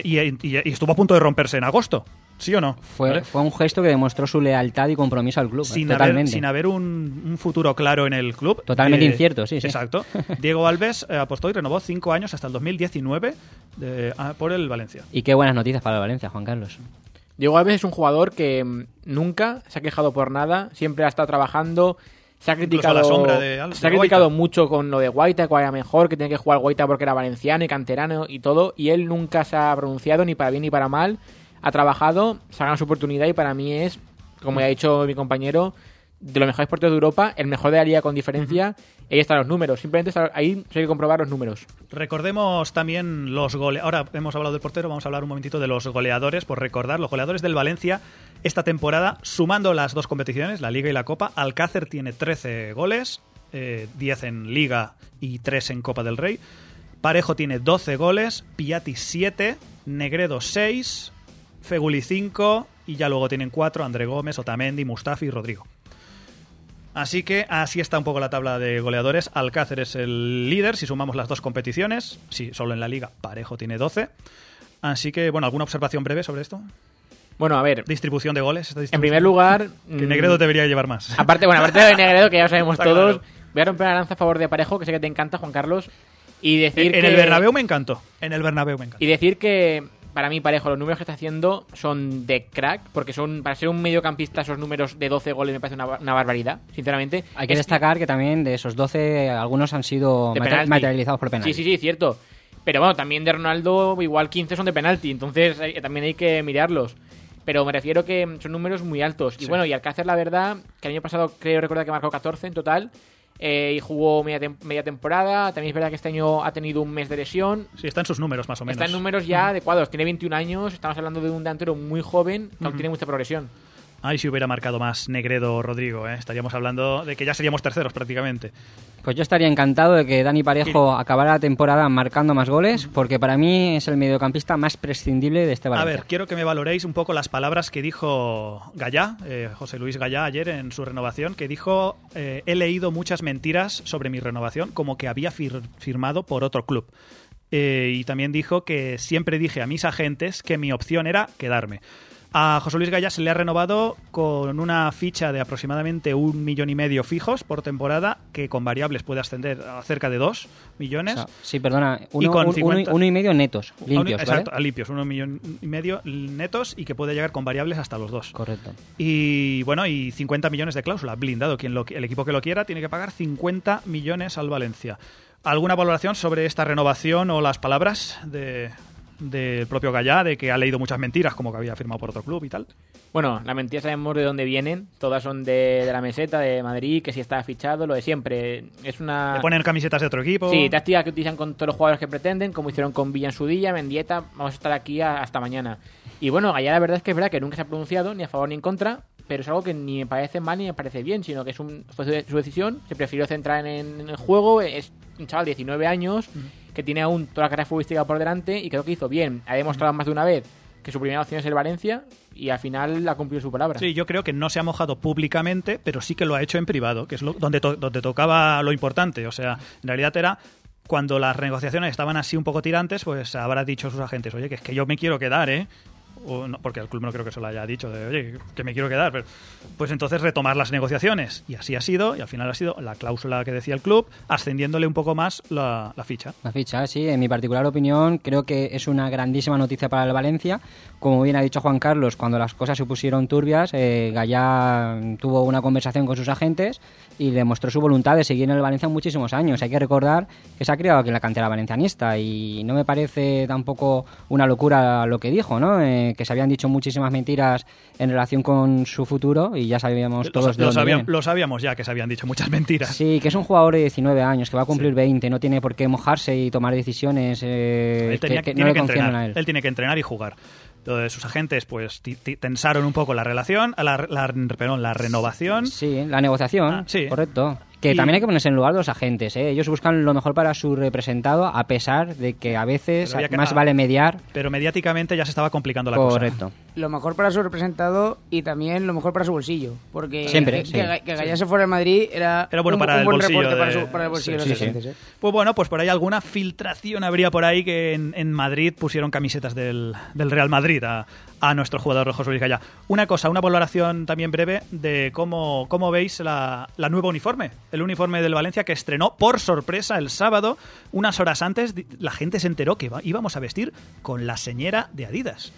y estuvo a punto de romperse en agosto, ¿sí o no? Fue un gesto que demostró su lealtad y compromiso al club. Sin haber un futuro claro en el club. Totalmente incierto, sí. Exacto. Diego Alves apostó y renovó 5 años hasta el 2019 por el Valencia. Y qué buenas noticias para el Valencia, Juan Carlos. Diego Alves es un jugador que nunca se ha quejado por nada, siempre ha estado trabajando. Se ha criticado mucho con lo de Guaita, que era mejor, que tenía que jugar Guaita porque era valenciano y canterano y todo, y él nunca se ha pronunciado ni para bien ni para mal. Ha trabajado, se ha ganado su oportunidad y para mí es, como ya ha dicho mi compañero, de los mejores porteros de Europa, el mejor de la liga con diferencia. Ahí están los números, simplemente ahí hay que comprobar los números. Recordemos también los goles. Ahora hemos hablado del portero, vamos a hablar un momentito de los goleadores, por recordar, los goleadores del Valencia esta temporada, sumando las dos competiciones, la Liga y la Copa. Alcácer tiene 13 goles, 10 en Liga y 3 en Copa del Rey. Parejo tiene 12 goles, Piatti 7, Negredo 6, Feguli 5, y ya luego tienen 4, André Gómez, Otamendi, Mustafi y Rodrigo. Así que así está un poco la tabla de goleadores. Alcácer es el líder si sumamos las 2 competiciones. Sí, solo en la Liga Parejo tiene 12. Así que, bueno, ¿alguna observación breve sobre esto? Bueno, a ver. Distribución de goles. En primer lugar... Que Negredo debería llevar más. Aparte de Negredo, que ya lo sabemos todos, claro. Voy a romper la lanza a favor de Parejo, que sé que te encanta, Juan Carlos. Y decir en el Bernabéu me encantó. Y decir que... Para mí, Parejo, los números que está haciendo son de crack, porque son para ser un mediocampista esos números de 12 goles me parece una barbaridad, sinceramente. Hay que destacar que también de esos 12, algunos han sido materializados por penalti. Sí, cierto. Pero bueno, también de Ronaldo igual 15 son de penalti, entonces también hay que mirarlos. Pero me refiero que son números muy altos. Y bueno, y Alcácer, la verdad, que el año pasado creo recordar que marcó 14 en total. Y jugó media temporada. También es verdad que este año ha tenido un mes de lesión. Sí, está en sus números más o menos. Está en números ya adecuados. Tiene 21 años. Estamos hablando de un delantero muy joven que aún tiene mucha progresión. Ay, si hubiera marcado más Negredo o Rodrigo, ¿eh? Estaríamos hablando de que ya seríamos terceros prácticamente. Pues yo estaría encantado de que Dani Parejo acabara la temporada marcando más goles, porque para mí es el mediocampista más prescindible de este Valencia. A ver, quiero que me valoréis un poco las palabras que dijo Gallá, José Luis Gallá, ayer en su renovación, que dijo: he leído muchas mentiras sobre mi renovación, como que había firmado por otro club. Y también dijo que siempre dije a mis agentes que mi opción era quedarme. A José Luis Gallá se le ha renovado con una ficha de aproximadamente 1,5 millones fijos por temporada, que con variables puede ascender a cerca de 2 millones. O sea, sí, perdona, 1,5 netos, limpios, exacto, ¿vale? Limpios, 1,5 millones netos, y que puede llegar con variables hasta los 2. Correcto. Y bueno, y 50 millones de cláusula, blindado. El equipo que lo quiera tiene que pagar 50 millones al Valencia. ¿Alguna valoración sobre esta renovación o las palabras del propio Gallá, de que ha leído muchas mentiras, como que había firmado por otro club y tal? Bueno, las mentiras sabemos de dónde vienen. Todas son de la meseta, de Madrid, que si está fichado, lo de siempre. Es una... Le ponen camisetas de otro equipo. Sí, táctica que utilizan con todos los jugadores que pretenden, como hicieron con Villa en su día, Mendieta. Vamos a estar aquí hasta mañana. Y bueno, Gallá la verdad es verdad que nunca se ha pronunciado ni a favor ni en contra, pero es algo que ni me parece mal ni me parece bien, sino que fue su decisión. Se prefirió centrar en el juego. Es un chaval de 19 años que tiene aún toda la carrera futbolística por delante y creo que hizo bien. Ha demostrado más de una vez que su primera opción es el Valencia y al final ha cumplido su palabra. Sí, yo creo que no se ha mojado públicamente, pero sí que lo ha hecho en privado, que es donde tocaba lo importante. O sea, en realidad era cuando las renegociaciones estaban así un poco tirantes, pues habrá dicho a sus agentes: oye, que es que yo me quiero quedar, ¿eh? O no, porque el club no creo que se lo haya dicho, de oye, que me quiero quedar, pero pues entonces retomar las negociaciones, y así ha sido, y al final ha sido la cláusula que decía el club, ascendiéndole un poco más la ficha. La ficha, sí, en mi particular opinión creo que es una grandísima noticia para el Valencia. Como bien ha dicho Juan Carlos, cuando las cosas se pusieron turbias, Gallá tuvo una conversación con sus agentes y le mostró su voluntad de seguir en el Valencia muchísimos años. Hay que recordar que se ha criado aquí en la cantera valencianista y no me parece tampoco una locura lo que dijo, ¿no? Que se habían dicho muchísimas mentiras en relación con su futuro y ya sabíamos todos de dónde viene. Lo sabíamos ya, que se habían dicho muchas mentiras. Sí, que es un jugador de 19 años, que va a cumplir 20, no tiene por qué mojarse y tomar decisiones que no le conciernen a él. Él tiene que entrenar y jugar. Sus agentes pues tensaron un poco la relación, la renovación. Sí, la negociación, sí. Correcto. Que también hay que ponerse en lugar de los agentes, ¿eh? Ellos buscan lo mejor para su representado, a pesar de que a veces más vale mediar. Pero mediáticamente ya se estaba complicando la cosa. Correcto. Lo mejor para su representado y también lo mejor para su bolsillo. Porque siempre, que Gallá se fuera al Madrid era bueno para el buen bolsillo reporte para el bolsillo de los agentes. ¿eh? Pues bueno, pues por ahí alguna filtración habría por ahí que en Madrid pusieron camisetas del Real Madrid a nuestro jugador José Luis Gallá. Una valoración también breve de cómo veis la nueva uniforme. El uniforme del Valencia, que estrenó por sorpresa el sábado. Unas horas antes la gente se enteró que íbamos a vestir con la señera de Adidas,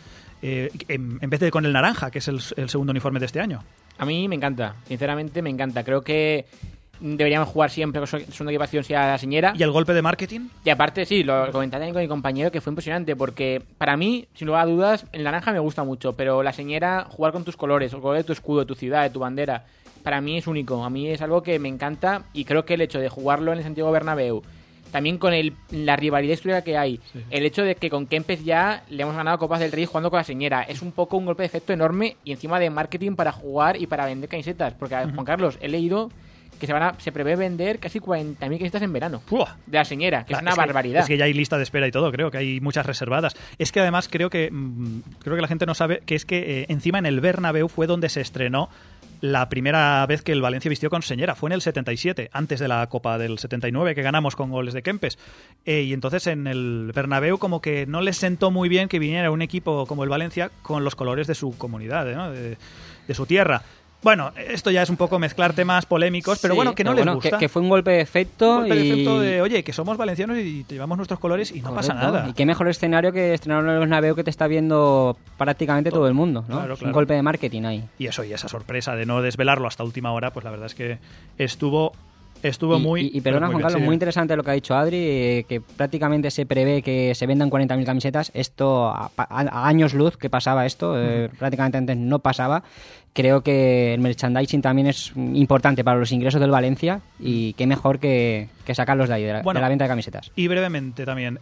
en vez de con el naranja, que es el segundo uniforme de este año. A mí me encanta, sinceramente me encanta. Creo que deberíamos jugar siempre con su equipación sea la señera. ¿Y el golpe de marketing? Y aparte, sí, lo comenté también con mi compañero, que fue impresionante, porque para mí, sin lugar a dudas, el naranja me gusta mucho, pero la señera, jugar con tus colores, el color de tu escudo, de tu ciudad, de tu bandera, para mí es único. A mí es algo que me encanta y creo que el hecho de jugarlo en el Santiago Bernabéu, también con la rivalidad histórica que hay, sí. El hecho de que con Kempes ya le hemos ganado Copas del Rey jugando con la señera, es un poco un golpe de efecto enorme y encima de marketing para jugar y para vender camisetas, porque Juan Carlos, he leído que se prevé vender casi 40.000 camisetas en verano. ¡Uah! De la señera, que es una barbaridad. Es que ya hay lista de espera y todo, creo que hay muchas reservadas. Es que además creo que la gente no sabe que es que encima en el Bernabéu fue donde se estrenó la primera vez que el Valencia vistió con señera. Fue en el 77, antes de la Copa del 79, que ganamos con goles de Kempes. Y entonces en el Bernabéu como que no les sentó muy bien que viniera un equipo como el Valencia con los colores de su comunidad, ¿no? de su tierra. Bueno, esto ya es un poco mezclar temas polémicos, pero bueno, que no les gusta. Que fue un golpe de efecto. Un golpe de efecto de, oye, que somos valencianos y llevamos nuestros colores y no pasa nada. Y qué mejor escenario que estrenar en el Bernabéu, que te está viendo prácticamente todo el mundo, ¿no? Claro, es un golpe de marketing ahí. Y esa sorpresa de no desvelarlo hasta última hora, pues la verdad es que estuvo muy... Y perdona, Juan Carlos, muy interesante lo que ha dicho Adri, que prácticamente se prevé que se vendan 40.000 camisetas. Esto, a años luz que pasaba esto, prácticamente antes no pasaba. Creo que el merchandising también es importante para los ingresos del Valencia y qué mejor que sacarlos de ahí, de la venta de camisetas. Y brevemente también,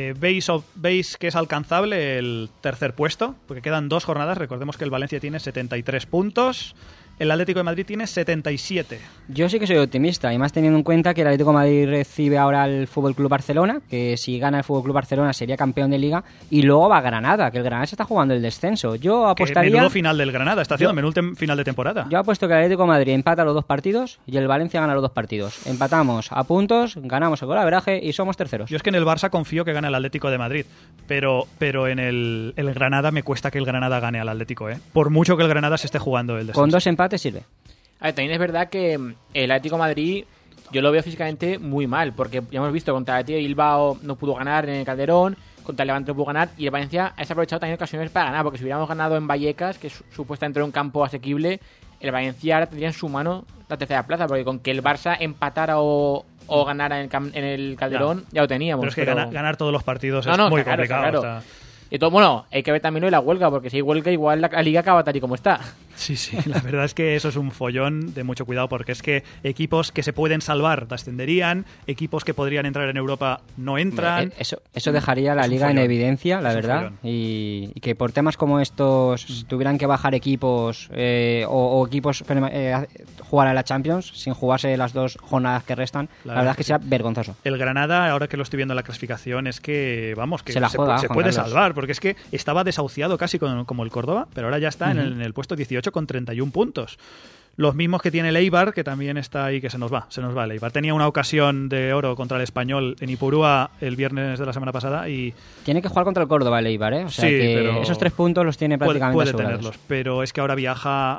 ¿veis que es alcanzable el tercer puesto? Porque quedan 2 jornadas, recordemos que el Valencia tiene 73 puntos... El Atlético de Madrid tiene 77. Yo sí que soy optimista, y más teniendo en cuenta que el Atlético de Madrid recibe ahora al FC Barcelona, que si gana el FC Barcelona sería campeón de Liga, y luego va a Granada, que el Granada se está jugando el descenso. Yo apostaría... Menudo final del Granada, está haciendo menudo final de temporada. Yo apuesto que el Atlético de Madrid empata los 2 partidos y el Valencia gana los 2 partidos. Empatamos a puntos, ganamos el golaveraje y somos terceros. Yo es que en el Barça confío que gane el Atlético de Madrid, pero en el Granada me cuesta que el Granada gane al Atlético, ¿eh? Por mucho que el Granada se esté jugando el descenso. Con 2 empates sirve. A ver, también es verdad que el Atlético de Madrid yo lo veo físicamente muy mal, porque ya hemos visto contra el Atlético de Bilbao no pudo ganar en el Calderón, contra el Levante no pudo ganar, y el Valencia ha aprovechado también ocasiones para ganar, porque si hubiéramos ganado en Vallecas, que supuestamente era un campo asequible, el Valencia ahora tendría en su mano la tercera plaza, porque con que el Barça empatara o ganara en el Calderón ya lo teníamos. Pero es que ganar todos los partidos es muy complicado. Claro. Y todo, bueno, hay que ver también lo de la huelga, porque si hay huelga igual la liga acaba tal y como está. Sí, la verdad es que eso es un follón de mucho cuidado, porque es que equipos que se pueden salvar descenderían, equipos que podrían entrar en Europa no entran. Eso dejaría la liga en evidencia, la verdad, y que por temas como estos tuvieran que bajar equipos o equipos jugar a la Champions sin jugarse las 2 jornadas que restan, la verdad es que sea vergonzoso. El Granada, ahora que lo estoy viendo en la clasificación, es que, vamos, que se puede salvar, porque es que estaba desahuciado casi como el Córdoba, pero ahora ya está en el puesto 18 con 31 puntos. Los mismos que tiene el Eibar, que también está ahí, que se nos va el Eibar. Tenía una ocasión de oro contra el Español en Ipurúa el viernes de la semana pasada y... Tiene que jugar contra el Córdoba el Eibar, ¿eh? O sea, que pero esos 3 puntos los tiene prácticamente puede asegurados. Tenerlos, pero es que ahora viaja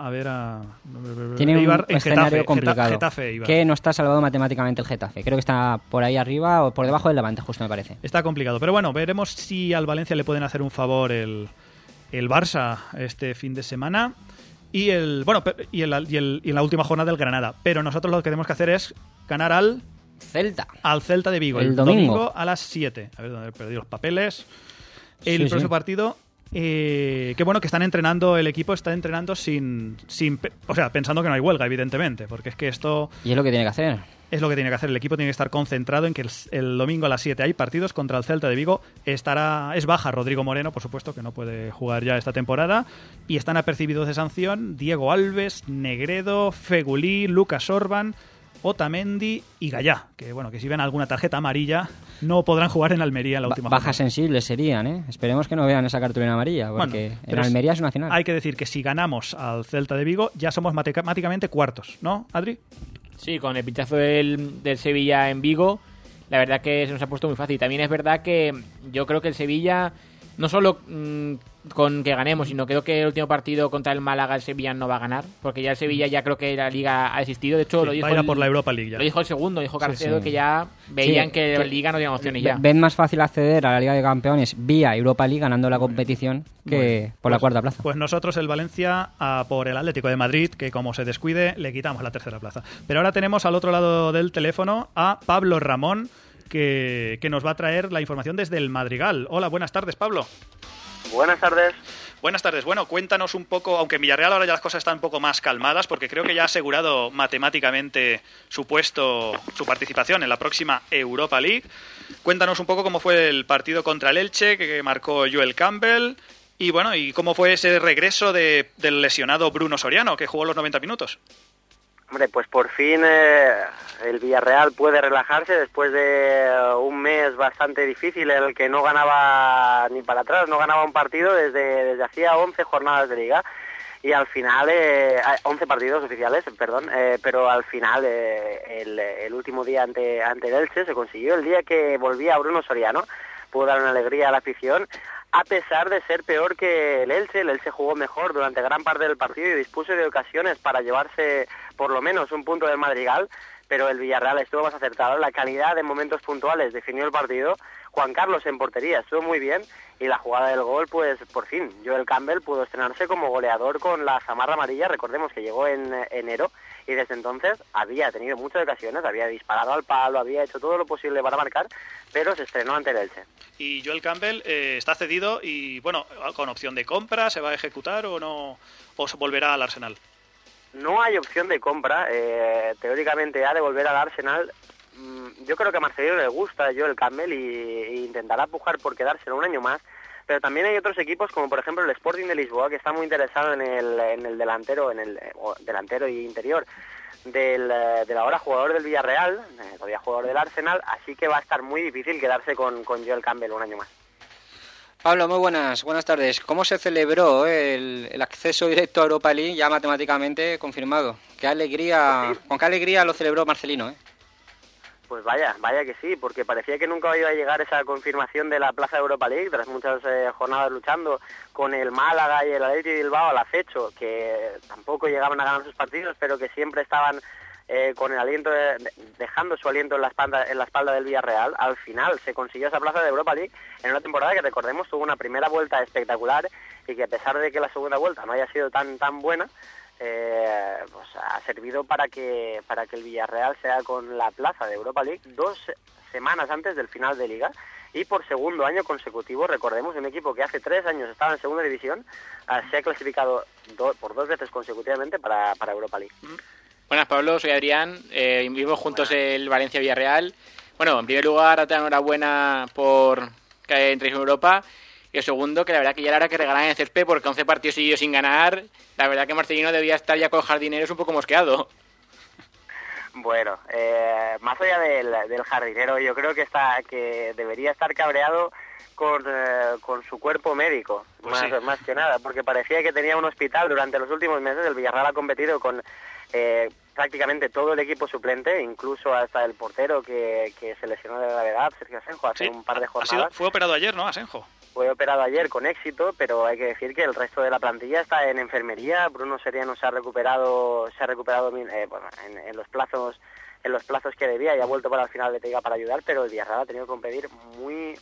tiene Eibar, un escenario Getafe, complicado, Getafe, Eibar. Que no está salvado matemáticamente el Getafe. Creo que está por ahí arriba o por debajo del Levante, justo me parece. Está complicado, pero bueno, veremos si al Valencia le pueden hacer un favor el Barça este fin de semana. Y en la última jornada del Granada. Pero nosotros lo que tenemos que hacer es ganar al Celta de Vigo. El domingo a las 7. A ver dónde he perdido los papeles. El próximo partido. Qué bueno que están entrenando, el equipo está entrenando o sea, pensando que no hay huelga, evidentemente. Porque es que esto... Y es lo que tiene que hacer. Es lo que tiene que hacer. El equipo tiene que estar concentrado en que el domingo a las 7 hay partidos contra el Celta de Vigo. Es baja Rodrigo Moreno, por supuesto, que no puede jugar ya esta temporada. Y están apercibidos de sanción Diego Alves, Negredo, Fegulí, Lucas Orban, Otamendi y Gallá. Que bueno, que si ven alguna tarjeta amarilla no podrán jugar en Almería en la última jornada. Bajas sensibles serían, ¿eh? Esperemos que no vean esa cartulina amarilla, porque en Almería es una final. Hay que decir que si ganamos al Celta de Vigo ya somos matemáticamente cuartos, ¿no, Adri? Sí, con el pinchazo del Sevilla en Vigo, la verdad que se nos ha puesto muy fácil. También es verdad que yo creo que el Sevilla, no solo con que ganemos, sino creo que el último partido contra el Málaga el Sevilla no va a ganar, porque ya el Sevilla ya creo que la Liga ha desistido. De hecho, lo dijo por la Europa League ya. Lo dijo el segundo, dijo Carcedo, que ya veían que la Liga no tenía opciones ya. Ven más fácil acceder a la Liga de Campeones vía Europa League ganando la competición que por la cuarta plaza. Pues nosotros el Valencia por el Atlético de Madrid, que como se descuide le quitamos la tercera plaza. Pero ahora tenemos al otro lado del teléfono a Pablo Ramón, que nos va a traer la información desde el Madrigal. Hola, buenas tardes, Pablo. Buenas tardes. Buenas tardes. Bueno, cuéntanos un poco, aunque en Villarreal ahora ya las cosas están un poco más calmadas, porque creo que ya ha asegurado matemáticamente su participación en la próxima Europa League. Cuéntanos un poco cómo fue el partido contra el Elche, que marcó Joel Campbell, y cómo fue ese regreso del lesionado Bruno Soriano, que jugó los 90 minutos. Hombre, pues por fin el Villarreal puede relajarse después de un mes bastante difícil en el que no ganaba ni para atrás, no ganaba un partido desde hacía 11 jornadas de liga y al final, 11 partidos oficiales, perdón, pero al final el último día ante el Elche se consiguió, el día que volvía Bruno Soriano, pudo dar una alegría a la afición. A pesar de ser peor que el Elche jugó mejor durante gran parte del partido y dispuso de ocasiones para llevarse por lo menos un punto del Madrigal, pero el Villarreal estuvo más acertado. La calidad de momentos puntuales definió el partido. Juan Carlos en portería estuvo muy bien y la jugada del gol, pues por fin, Joel Campbell pudo estrenarse como goleador con la zamarra amarilla. Recordemos que llegó en enero y desde entonces había tenido muchas ocasiones, había disparado al palo, había hecho todo lo posible para marcar, pero se estrenó ante el Elche. Y Joel Campbell está cedido y, bueno, con opción de compra, ¿se va a ejecutar o no? ¿O se volverá al Arsenal? No hay opción de compra, teóricamente ha de volver al Arsenal. Yo creo que a Marcelino le gusta Joel Campbell y intentará pujar por quedárselo un año más, pero también hay otros equipos como por ejemplo el Sporting de Lisboa, que está muy interesado en el delantero, delantero y interior del ahora jugador del Villarreal, todavía jugador del Arsenal, así que va a estar muy difícil quedarse con Joel Campbell un año más. Pablo, muy buenas tardes. ¿Cómo se celebró el acceso directo a Europa League ya matemáticamente confirmado? Qué alegría, con qué alegría lo celebró Marcelino, Pues vaya que sí, porque parecía que nunca iba a llegar esa confirmación de la plaza de Europa League tras muchas jornadas luchando con el Málaga y el Athletic de Bilbao al acecho, que tampoco llegaban a ganar sus partidos, pero que siempre estaban con el aliento, dejando su aliento en la espalda del Villarreal. Al final se consiguió esa plaza de Europa League en una temporada que, recordemos, tuvo una primera vuelta espectacular y que, a pesar de que la segunda vuelta no haya sido tan buena, pues ha servido para que el Villarreal sea con la plaza de Europa League 2 semanas antes del final de Liga y por segundo año consecutivo. Recordemos, un equipo que hace 3 años estaba en segunda división se ha clasificado por 2 veces consecutivamente para Europa League. Buenas, Pablo, soy Adrián, vivimos juntos el Valencia-Villarreal. Bueno, en primer lugar, darte la enhorabuena por que entréis en Europa. Y el segundo, que la verdad que ya era hora que regalaran el césped, porque 11 partidos seguidos sin ganar. La verdad que Marcelino debía estar ya con jardineros un poco mosqueado. Bueno, más allá del jardinero, yo creo que debería estar cabreado con su cuerpo médico, pues más que nada, porque parecía que tenía un hospital durante los últimos meses. El Villarreal ha competido con prácticamente todo el equipo suplente, incluso hasta el portero que se lesionó de gravedad, Sergio Asenjo, hace un par de jornadas. Fue operado ayer, ¿no, Asenjo? Fue operado ayer con éxito, pero hay que decir que el resto de la plantilla está en enfermería. Bruno Soriano se ha recuperado en los plazos que debía y ha vuelto para el final de liga para ayudar, pero el Villarreal ha tenido que competir muy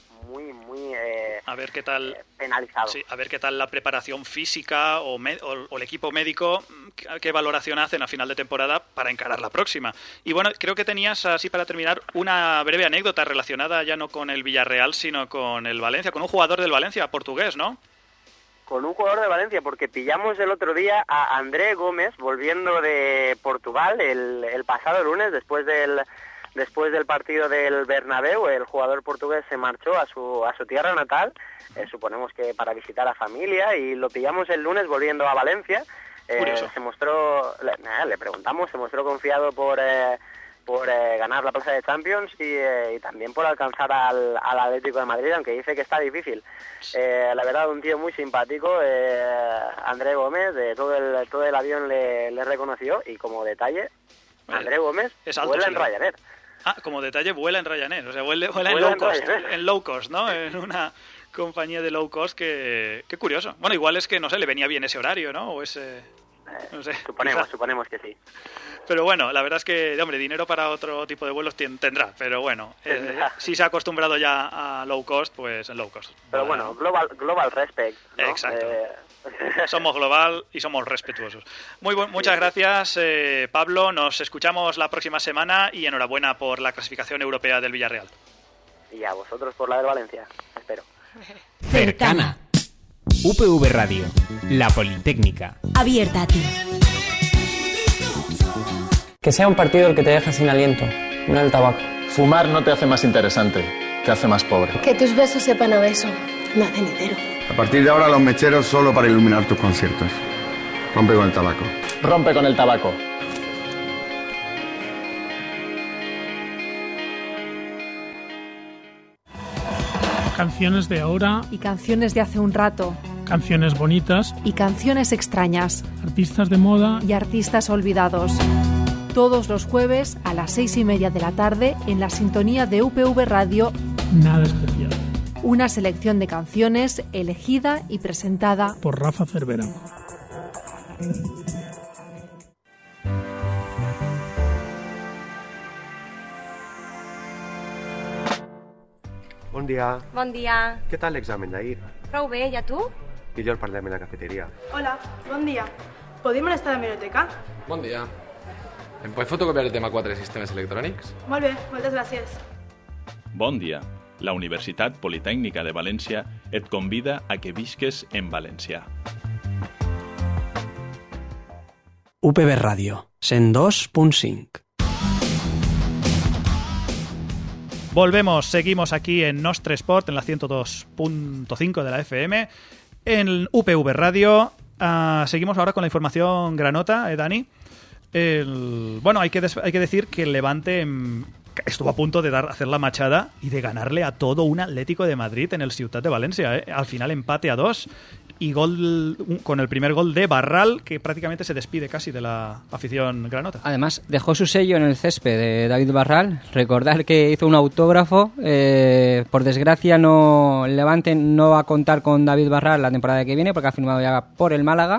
a ver qué tal, penalizado. Sí, a ver qué tal la preparación física o el equipo médico, qué valoración hacen a final de temporada para encarar la próxima. Y bueno, creo que tenías, así para terminar, una breve anécdota relacionada ya no con el Villarreal, sino con el Valencia, con un jugador del Valencia, portugués, ¿no? Con un jugador de Valencia, porque pillamos el otro día a André Gómez volviendo de Portugal el pasado lunes, después del partido del Bernabéu. El jugador portugués se marchó a su tierra natal, suponemos que para visitar a familia, y lo pillamos el lunes volviendo a Valencia. Se mostró, le preguntamos, se mostró confiado por ganar la plaza de Champions y también por alcanzar al Atlético de Madrid, aunque dice que está difícil. La verdad, un tío muy simpático, André Gómez, todo el avión le reconoció, y como detalle, André Gómez vuela en Ryanair. Como detalle, vuela en Ryanair, o sea, vuela en low cost, ¿no? En una compañía de low cost que curioso. Bueno, igual es que, no sé, le venía bien ese horario, ¿no? O ese... No sé, suponemos que sí. Pero bueno, la verdad es que, hombre, dinero para otro tipo de vuelos tendrá, pero bueno, si se ha acostumbrado ya a low cost, pues en low cost. Pero bueno, global respect, ¿no? Exacto. Somos global y somos respetuosos. Muchas gracias, Pablo. Nos escuchamos la próxima semana y enhorabuena por la clasificación europea del Villarreal. Y a vosotros por la del Valencia, espero. Cercana. UPV Radio, la Politécnica. Abierta a ti. Que sea un partido el que te deja sin aliento, no el tabaco. Fumar no te hace más interesante, te hace más pobre. Que tus besos sepan a beso, no hacen entero. A partir de ahora los mecheros solo para iluminar tus conciertos. Rompe con el tabaco. Rompe con el tabaco. Canciones de ahora y canciones de hace un rato. Canciones bonitas y canciones extrañas. Artistas de moda y artistas olvidados. Todos los jueves a las 6:30 de la tarde en la sintonía de UPV Radio. Nada especial. Una selección de canciones elegida y presentada por Rafa Cervera. Bon dia. Bon dia. Què tal l'examen d'ahir? Prou bé, i a tu? Millor parlem a la cafeteria. Hola, bon dia. Podem anar a la biblioteca? Bon dia. Em pots fotocopiar el tema 4 de sistemes electrònics? Molt bé, moltes gràcies. Bon dia. La Universitat Politècnica de València et convida a que visques en valencià. UPV Ràdio, 102.5. Volvemos, seguimos aquí en Nostre Sport, en la 102.5 de la FM, en UPV Radio. Seguimos ahora con la información granota, Dani. Bueno, hay que decir que el Levante estuvo a punto de hacer la machada y de ganarle a todo un Atlético de Madrid en el Ciutat de Valencia. Al final empate a 2 y gol con el primer gol de Barral, que prácticamente se despide casi de la afición granota. Además, dejó su sello en el césped de David Barral. Recordar que hizo un autógrafo. Por desgracia, el Levante no va a contar con David Barral la temporada que viene porque ha firmado ya por el Málaga.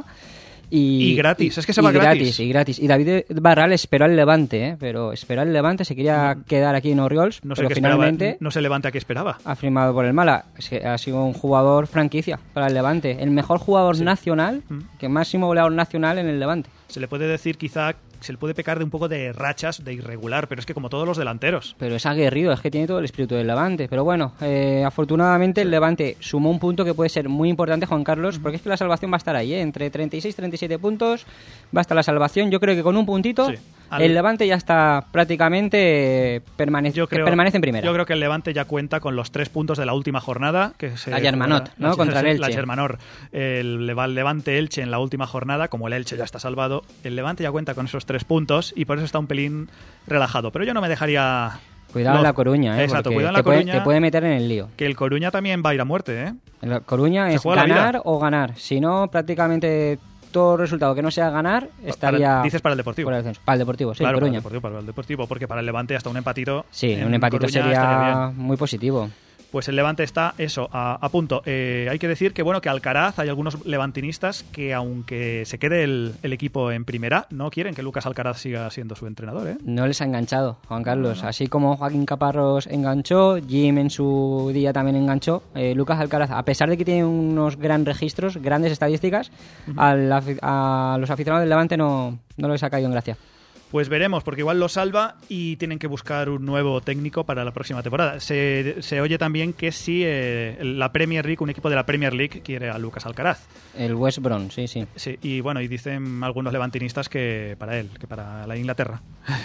Y gratis, es que se va gratis. Y gratis. Y David Barral esperó al Levante, pero esperó al Levante, se quería quedar aquí en Oriols, pero finalmente no se Levante a qué esperaba. Ha firmado por el Málaga. Ha sido un jugador franquicia para el Levante. El mejor jugador nacional, que máximo goleador nacional en el Levante. Se le puede decir quizá, se le puede pecar de un poco de rachas, de irregular, pero es que como todos los delanteros. Pero es aguerrido, es que tiene todo el espíritu del Levante. Pero bueno, afortunadamente el Levante sumó un punto que puede ser muy importante, Juan Carlos, porque es que la salvación va a estar ahí, entre 36 y 37 puntos va a estar la salvación. Yo creo que con un puntito el Levante ya está prácticamente permanece en primera. Yo creo que el Levante ya cuenta con los 3 puntos de la última jornada. La Germanot, ¿no? Contra el Elche. La Germanor. El Levante-Elche en la última jornada, como el Elche ya está salvado, el Levante ya cuenta con esos 3 puntos y por eso está un pelín relajado. Pero yo no me dejaría... Cuidado en La Coruña, Exacto, cuidado en La Coruña. Te puede meter en el lío. Que el Coruña también va a ir a muerte, La Coruña es ganar o ganar. Si no, prácticamente todo resultado que no sea ganar estaría... Dices para el Deportivo. Para el Deportivo, sí, claro, Coruña. Para el Deportivo, porque para el Levante hasta un empatito... Sí, un empatito sería muy positivo. Pues el Levante está a punto. Hay que decir que que Alcaraz, hay algunos levantinistas que aunque se quede el equipo en primera, no quieren que Lucas Alcaraz siga siendo su entrenador. No les ha enganchado, Juan Carlos. No. Así como Joaquín Caparrós enganchó, Jim en su día también enganchó, Lucas Alcaraz, a pesar de que tiene unos grandes registros, grandes estadísticas, a los aficionados del Levante no les ha caído en gracia. Pues veremos, porque igual lo salva y tienen que buscar un nuevo técnico para la próxima temporada. Se oye también que si la Premier League, un equipo de la Premier League, quiere a Lucas Alcaraz. El West Brom, sí. Sí, y dicen algunos levantinistas que para él, que para la Inglaterra.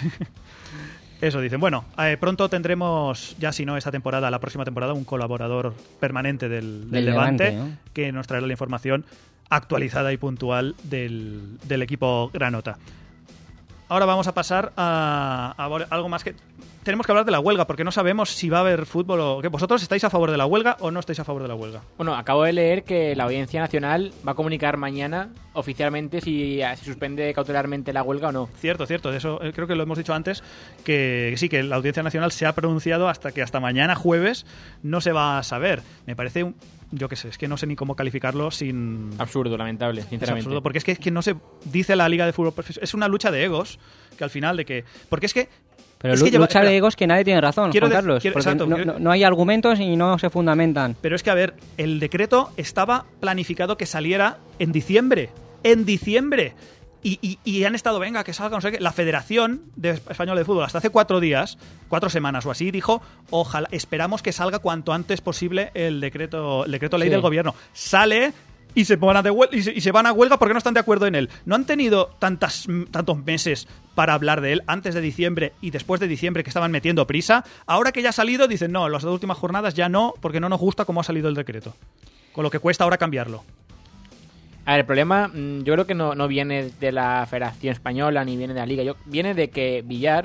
Eso dicen. Bueno, pronto tendremos, ya si no esta temporada, la próxima temporada, un colaborador permanente del Levante, ¿no? Que nos traerá la información actualizada y puntual del equipo granota. Ahora vamos a pasar a algo más que... Tenemos que hablar de la huelga, porque no sabemos si va a haber fútbol o qué. ¿Vosotros estáis a favor de la huelga o no estáis a favor de la huelga? Bueno, acabo de leer que la Audiencia Nacional va a comunicar mañana oficialmente si se suspende cautelarmente la huelga o no. Cierto. De eso creo que lo hemos dicho antes, que sí, que la Audiencia Nacional se ha pronunciado hasta mañana jueves no se va a saber. Me parece yo qué sé, es que no sé ni cómo calificarlo sin... Absurdo, lamentable, sinceramente. Es absurdo, porque es que no se dice la Liga de Fútbol Profesional. Es una lucha de egos, que al final de que... Porque es que... Pero lucha de egos que nadie tiene razón, Juan Carlos. Porque no hay argumentos y no se fundamentan. Pero es que, a ver, el decreto estaba planificado que saliera en diciembre. ¡En diciembre! Y han estado, venga, que salga, no sé qué. La Federación Española de Fútbol, hasta hace 4 semanas o así, dijo, ojalá, esperamos que salga cuanto antes posible el decreto ley del gobierno. Sale y se van a huelga porque no están de acuerdo en él. No han tenido tantos meses para hablar de él antes de diciembre y después de diciembre, que estaban metiendo prisa. Ahora que ya ha salido, dicen, no, las 2 últimas jornadas ya no, porque no nos gusta cómo ha salido el decreto. Con lo que cuesta ahora cambiarlo. A ver, el problema yo creo que no viene de la Federación Española ni viene de la Liga. Viene de que Villar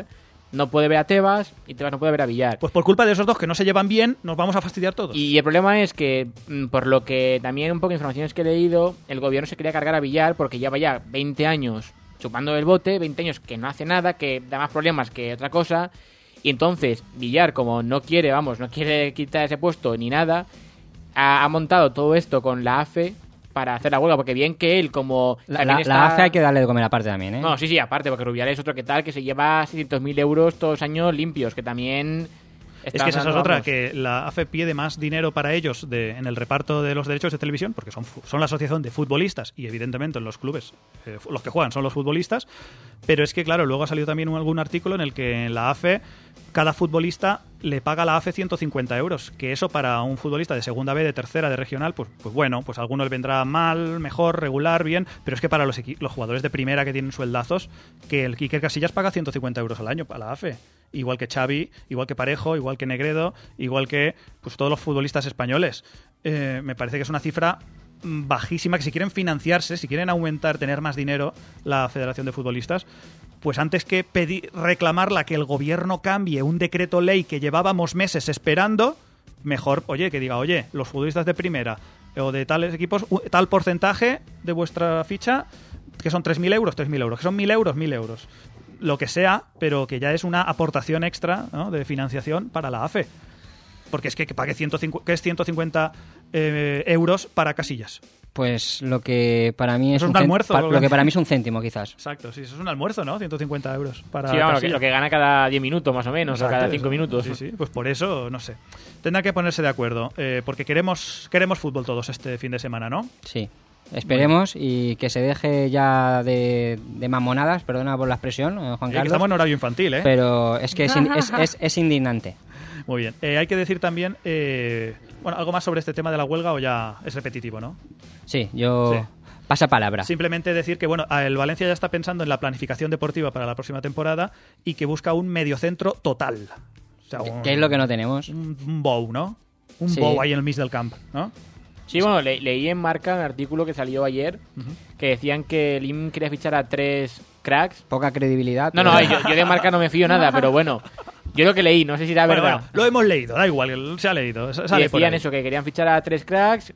no puede ver a Tebas y Tebas no puede ver a Villar. Pues por culpa de esos dos que no se llevan bien, nos vamos a fastidiar todos. Y el problema es que, por lo que también un poco de informaciones que he leído, el gobierno se quería cargar a Villar porque lleva ya 20 años chupando el bote, 20 años que no hace nada, que da más problemas que otra cosa. Y entonces Villar, como no quiere quitar ese puesto ni nada, ha montado todo esto con la AFE para hacer la huelga, porque bien que él como... La AFE hay que darle de comer aparte también, ¿eh? No, sí, aparte, porque Rubiales es otro que tal, que se lleva 600.000 euros todos los años limpios, que también... Es que esa es otra, que la AFE pide más dinero para ellos en el reparto de los derechos de televisión, porque son la asociación de futbolistas y evidentemente en los clubes los que juegan son los futbolistas, pero es que claro, luego ha salido también algún artículo en el que en la AFE cada futbolista le paga a la AFE 150 euros, que eso para un futbolista de segunda B, de tercera, de regional, pues bueno, pues a alguno le vendrá mal, mejor, regular, bien, pero es que para los jugadores de primera que tienen sueldazos, que el Iker Casillas paga 150 euros al año para la AFE. Igual que Xavi, igual que Parejo, igual que Negredo, igual que pues todos los futbolistas españoles. Me parece que es una cifra bajísima, que si quieren financiarse, si quieren aumentar, tener más dinero la Federación de Futbolistas, pues antes que reclamarla que el gobierno cambie un decreto ley que llevábamos meses esperando, mejor, que diga, los futbolistas de primera o de tales equipos, tal porcentaje de vuestra ficha, que son 3.000 euros, que son 1.000 euros, 1.000 euros. Lo que sea, pero que ya es una aportación extra, ¿no?, de financiación para la AFE. Porque es que pague 150 euros para Casillas. Pues lo que para mí es un almuerzo. Lo que para mí es un céntimo, quizás. Exacto, sí, eso es un almuerzo, ¿no? 150 euros para sí, vamos, lo que gana cada 10 minutos más o menos, o cada 5 minutos. Sí, pues por eso, no sé. Tendrán que ponerse de acuerdo, porque queremos fútbol todos este fin de semana, ¿no? Sí. Esperemos y que se deje ya de mamonadas, perdona por la expresión, Juan Carlos. Que estamos en horario infantil, ¿eh? Pero es que es indignante. Muy bien. Hay que decir también, algo más sobre este tema de la huelga, o ya es repetitivo, ¿no? Sí, pasa palabra. Simplemente decir que, el Valencia ya está pensando en la planificación deportiva para la próxima temporada y que busca un mediocentro total. O sea, ¿Qué es lo que no tenemos? Un bow, ¿no? Un bow ahí en el Mig del Camp, ¿no? Sí, leí en Marca un artículo que salió ayer que decían que Lim quería fichar a 3 cracks. Poca credibilidad. No, yo de Marca no me fío nada, pero bueno, yo lo que leí, no sé si era verdad. Lo hemos leído, da igual, se ha leído. Y decían eso, que querían fichar a 3 cracks.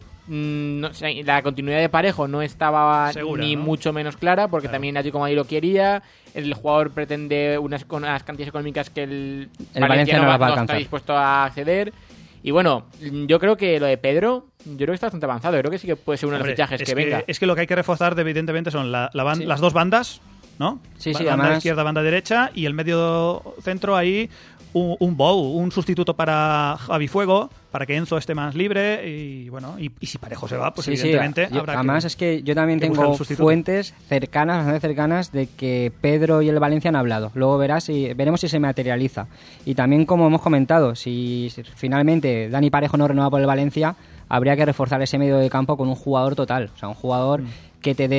La continuidad de Parejo no estaba segura, ni mucho menos clara, porque también Atlético de Madrid lo quería. El jugador pretende unas cantidades económicas que el Valencia no está dispuesto a acceder. Y bueno, yo creo que lo de Pedro, yo creo que está bastante avanzado. Yo creo que sí que puede ser uno de los fichajes que venga. Es que lo que hay que reforzar, evidentemente, son las dos bandas, ¿no? Sí, banda además... izquierda, banda derecha, y el medio centro ahí un bow, un sustituto para Javi Fuego, para que Enzo esté más libre, y bueno, y si Parejo se va, pues evidentemente habrá además es que yo también tengo fuentes bastante cercanas de que Pedro y el Valencia han hablado. Luego veremos si se materializa. Y también, como hemos comentado, si finalmente Dani Parejo no renueva por el Valencia, habría que reforzar ese medio de campo con un jugador total, o sea, un jugador que te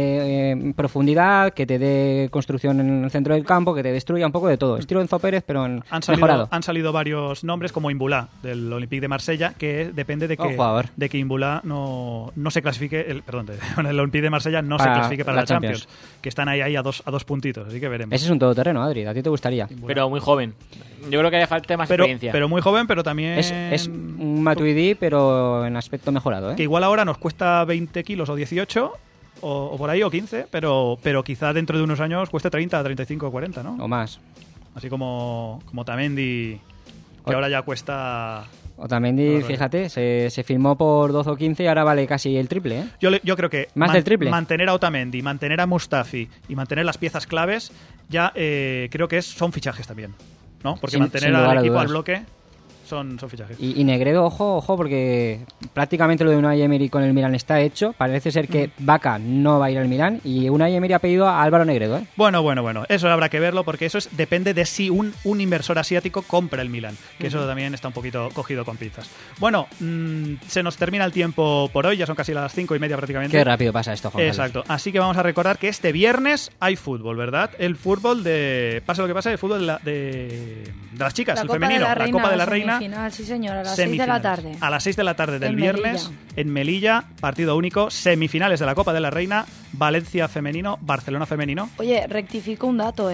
dé profundidad, que te dé construcción en el centro del campo, que te destruya un poco de todo. Estilo Enzo Pérez, pero mejorado. Han salido varios nombres, como Imbulá, del Olympique de Marsella, que depende de que Imbulá no se clasifique, el Olympique de Marsella no se clasifique para la Champions, que están ahí a dos puntitos, así que veremos. Ese es un todoterreno, Adri, ¿a ti te gustaría? Imbulá. Pero muy joven. Yo creo que haría falta más experiencia. Pero muy joven, pero también... Es un Matuidi, pero en aspecto mejorado, ¿eh? Que igual ahora nos cuesta 20 kilos o 18... O por ahí, o 15, pero quizá dentro de unos años cueste 30, 35, 40, ¿no? O más. Así como Otamendi, que ahora ya cuesta... Otamendi, fíjate, se firmó por 12 o 15 y ahora vale casi el triple, ¿eh? Yo creo que más del triple. Mantener a Otamendi, mantener a Mustafi y mantener las piezas claves ya creo que son fichajes también, ¿no? Porque mantener al equipo al bloque... Son fichajes. Y Negredo, ojo, porque prácticamente lo de Unai Emery con el Milan está hecho. Parece ser que Vaca no va a ir al Milan y Unai Emery ha pedido a Álvaro Negredo, ¿eh? Bueno. Eso habrá que verlo, porque eso depende de si un inversor asiático compra el Milan, que eso también está un poquito cogido con pinzas. Bueno, se nos termina el tiempo por hoy, ya son casi las 5:30 prácticamente. Qué rápido pasa esto, Juan Exacto. Carlos. Así que vamos a recordar que este viernes hay fútbol, ¿verdad? El fútbol pase lo que pase, el fútbol de las chicas, el femenino, la Copa de la Reina. Sí, señor, a las 6 de la tarde. A las 6 de la tarde del viernes, en Melilla, partido único, semifinales de la Copa de la Reina, Valencia femenino, Barcelona femenino. Oye, rectifico un dato,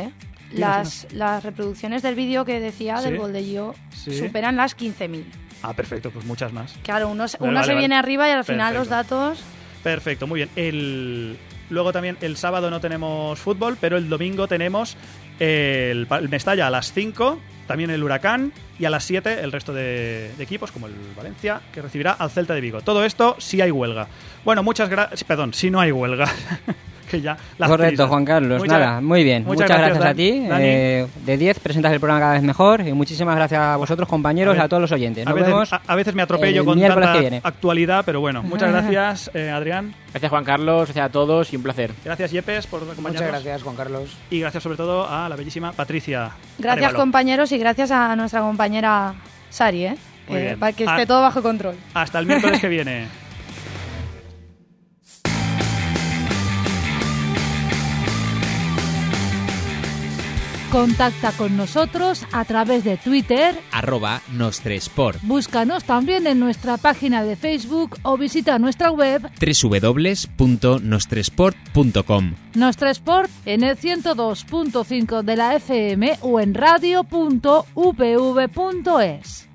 las reproducciones del vídeo que decía ¿Sí? del gol de Gio Sí. superan las 15.000. Ah, perfecto, pues muchas más. Claro, uno Vale, se viene arriba y al final Perfecto. los datos... Perfecto, muy bien. Luego también el sábado no tenemos fútbol, pero el domingo tenemos el Mestalla a las 5, también el Huracán, y a las 7 el resto de equipos, como el Valencia, que recibirá al Celta de Vigo. Todo esto si hay huelga. Bueno, muchas gracias... Perdón, si no hay huelga. Que ya Correcto, Juan Carlos. Nada, muy bien. Muchas gracias a ti. Dani. De 10 presentas el programa cada vez mejor. Y muchísimas gracias a vosotros, compañeros, y a todos los oyentes. Nos vemos a veces me atropello el con miércoles tanta que viene. actualidad, pero bueno. Muchas gracias, Adrián. Gracias, Juan Carlos. Gracias a todos y un placer. Gracias, Yepes, por acompañarnos. Muchas gracias, Juan Carlos. Y gracias sobre todo a la bellísima Patricia. Gracias, Arévalo. compañeros, y gracias a nuestra compañera Sari, Muy bien. para que esté todo bajo control. Hasta el miércoles que viene. Contacta con nosotros a través de Twitter, @Nostresport. búscanos también en nuestra página de Facebook o visita nuestra web www.nostresport.com. Nostresport en el 102.5 de la FM o en radio.upv.es.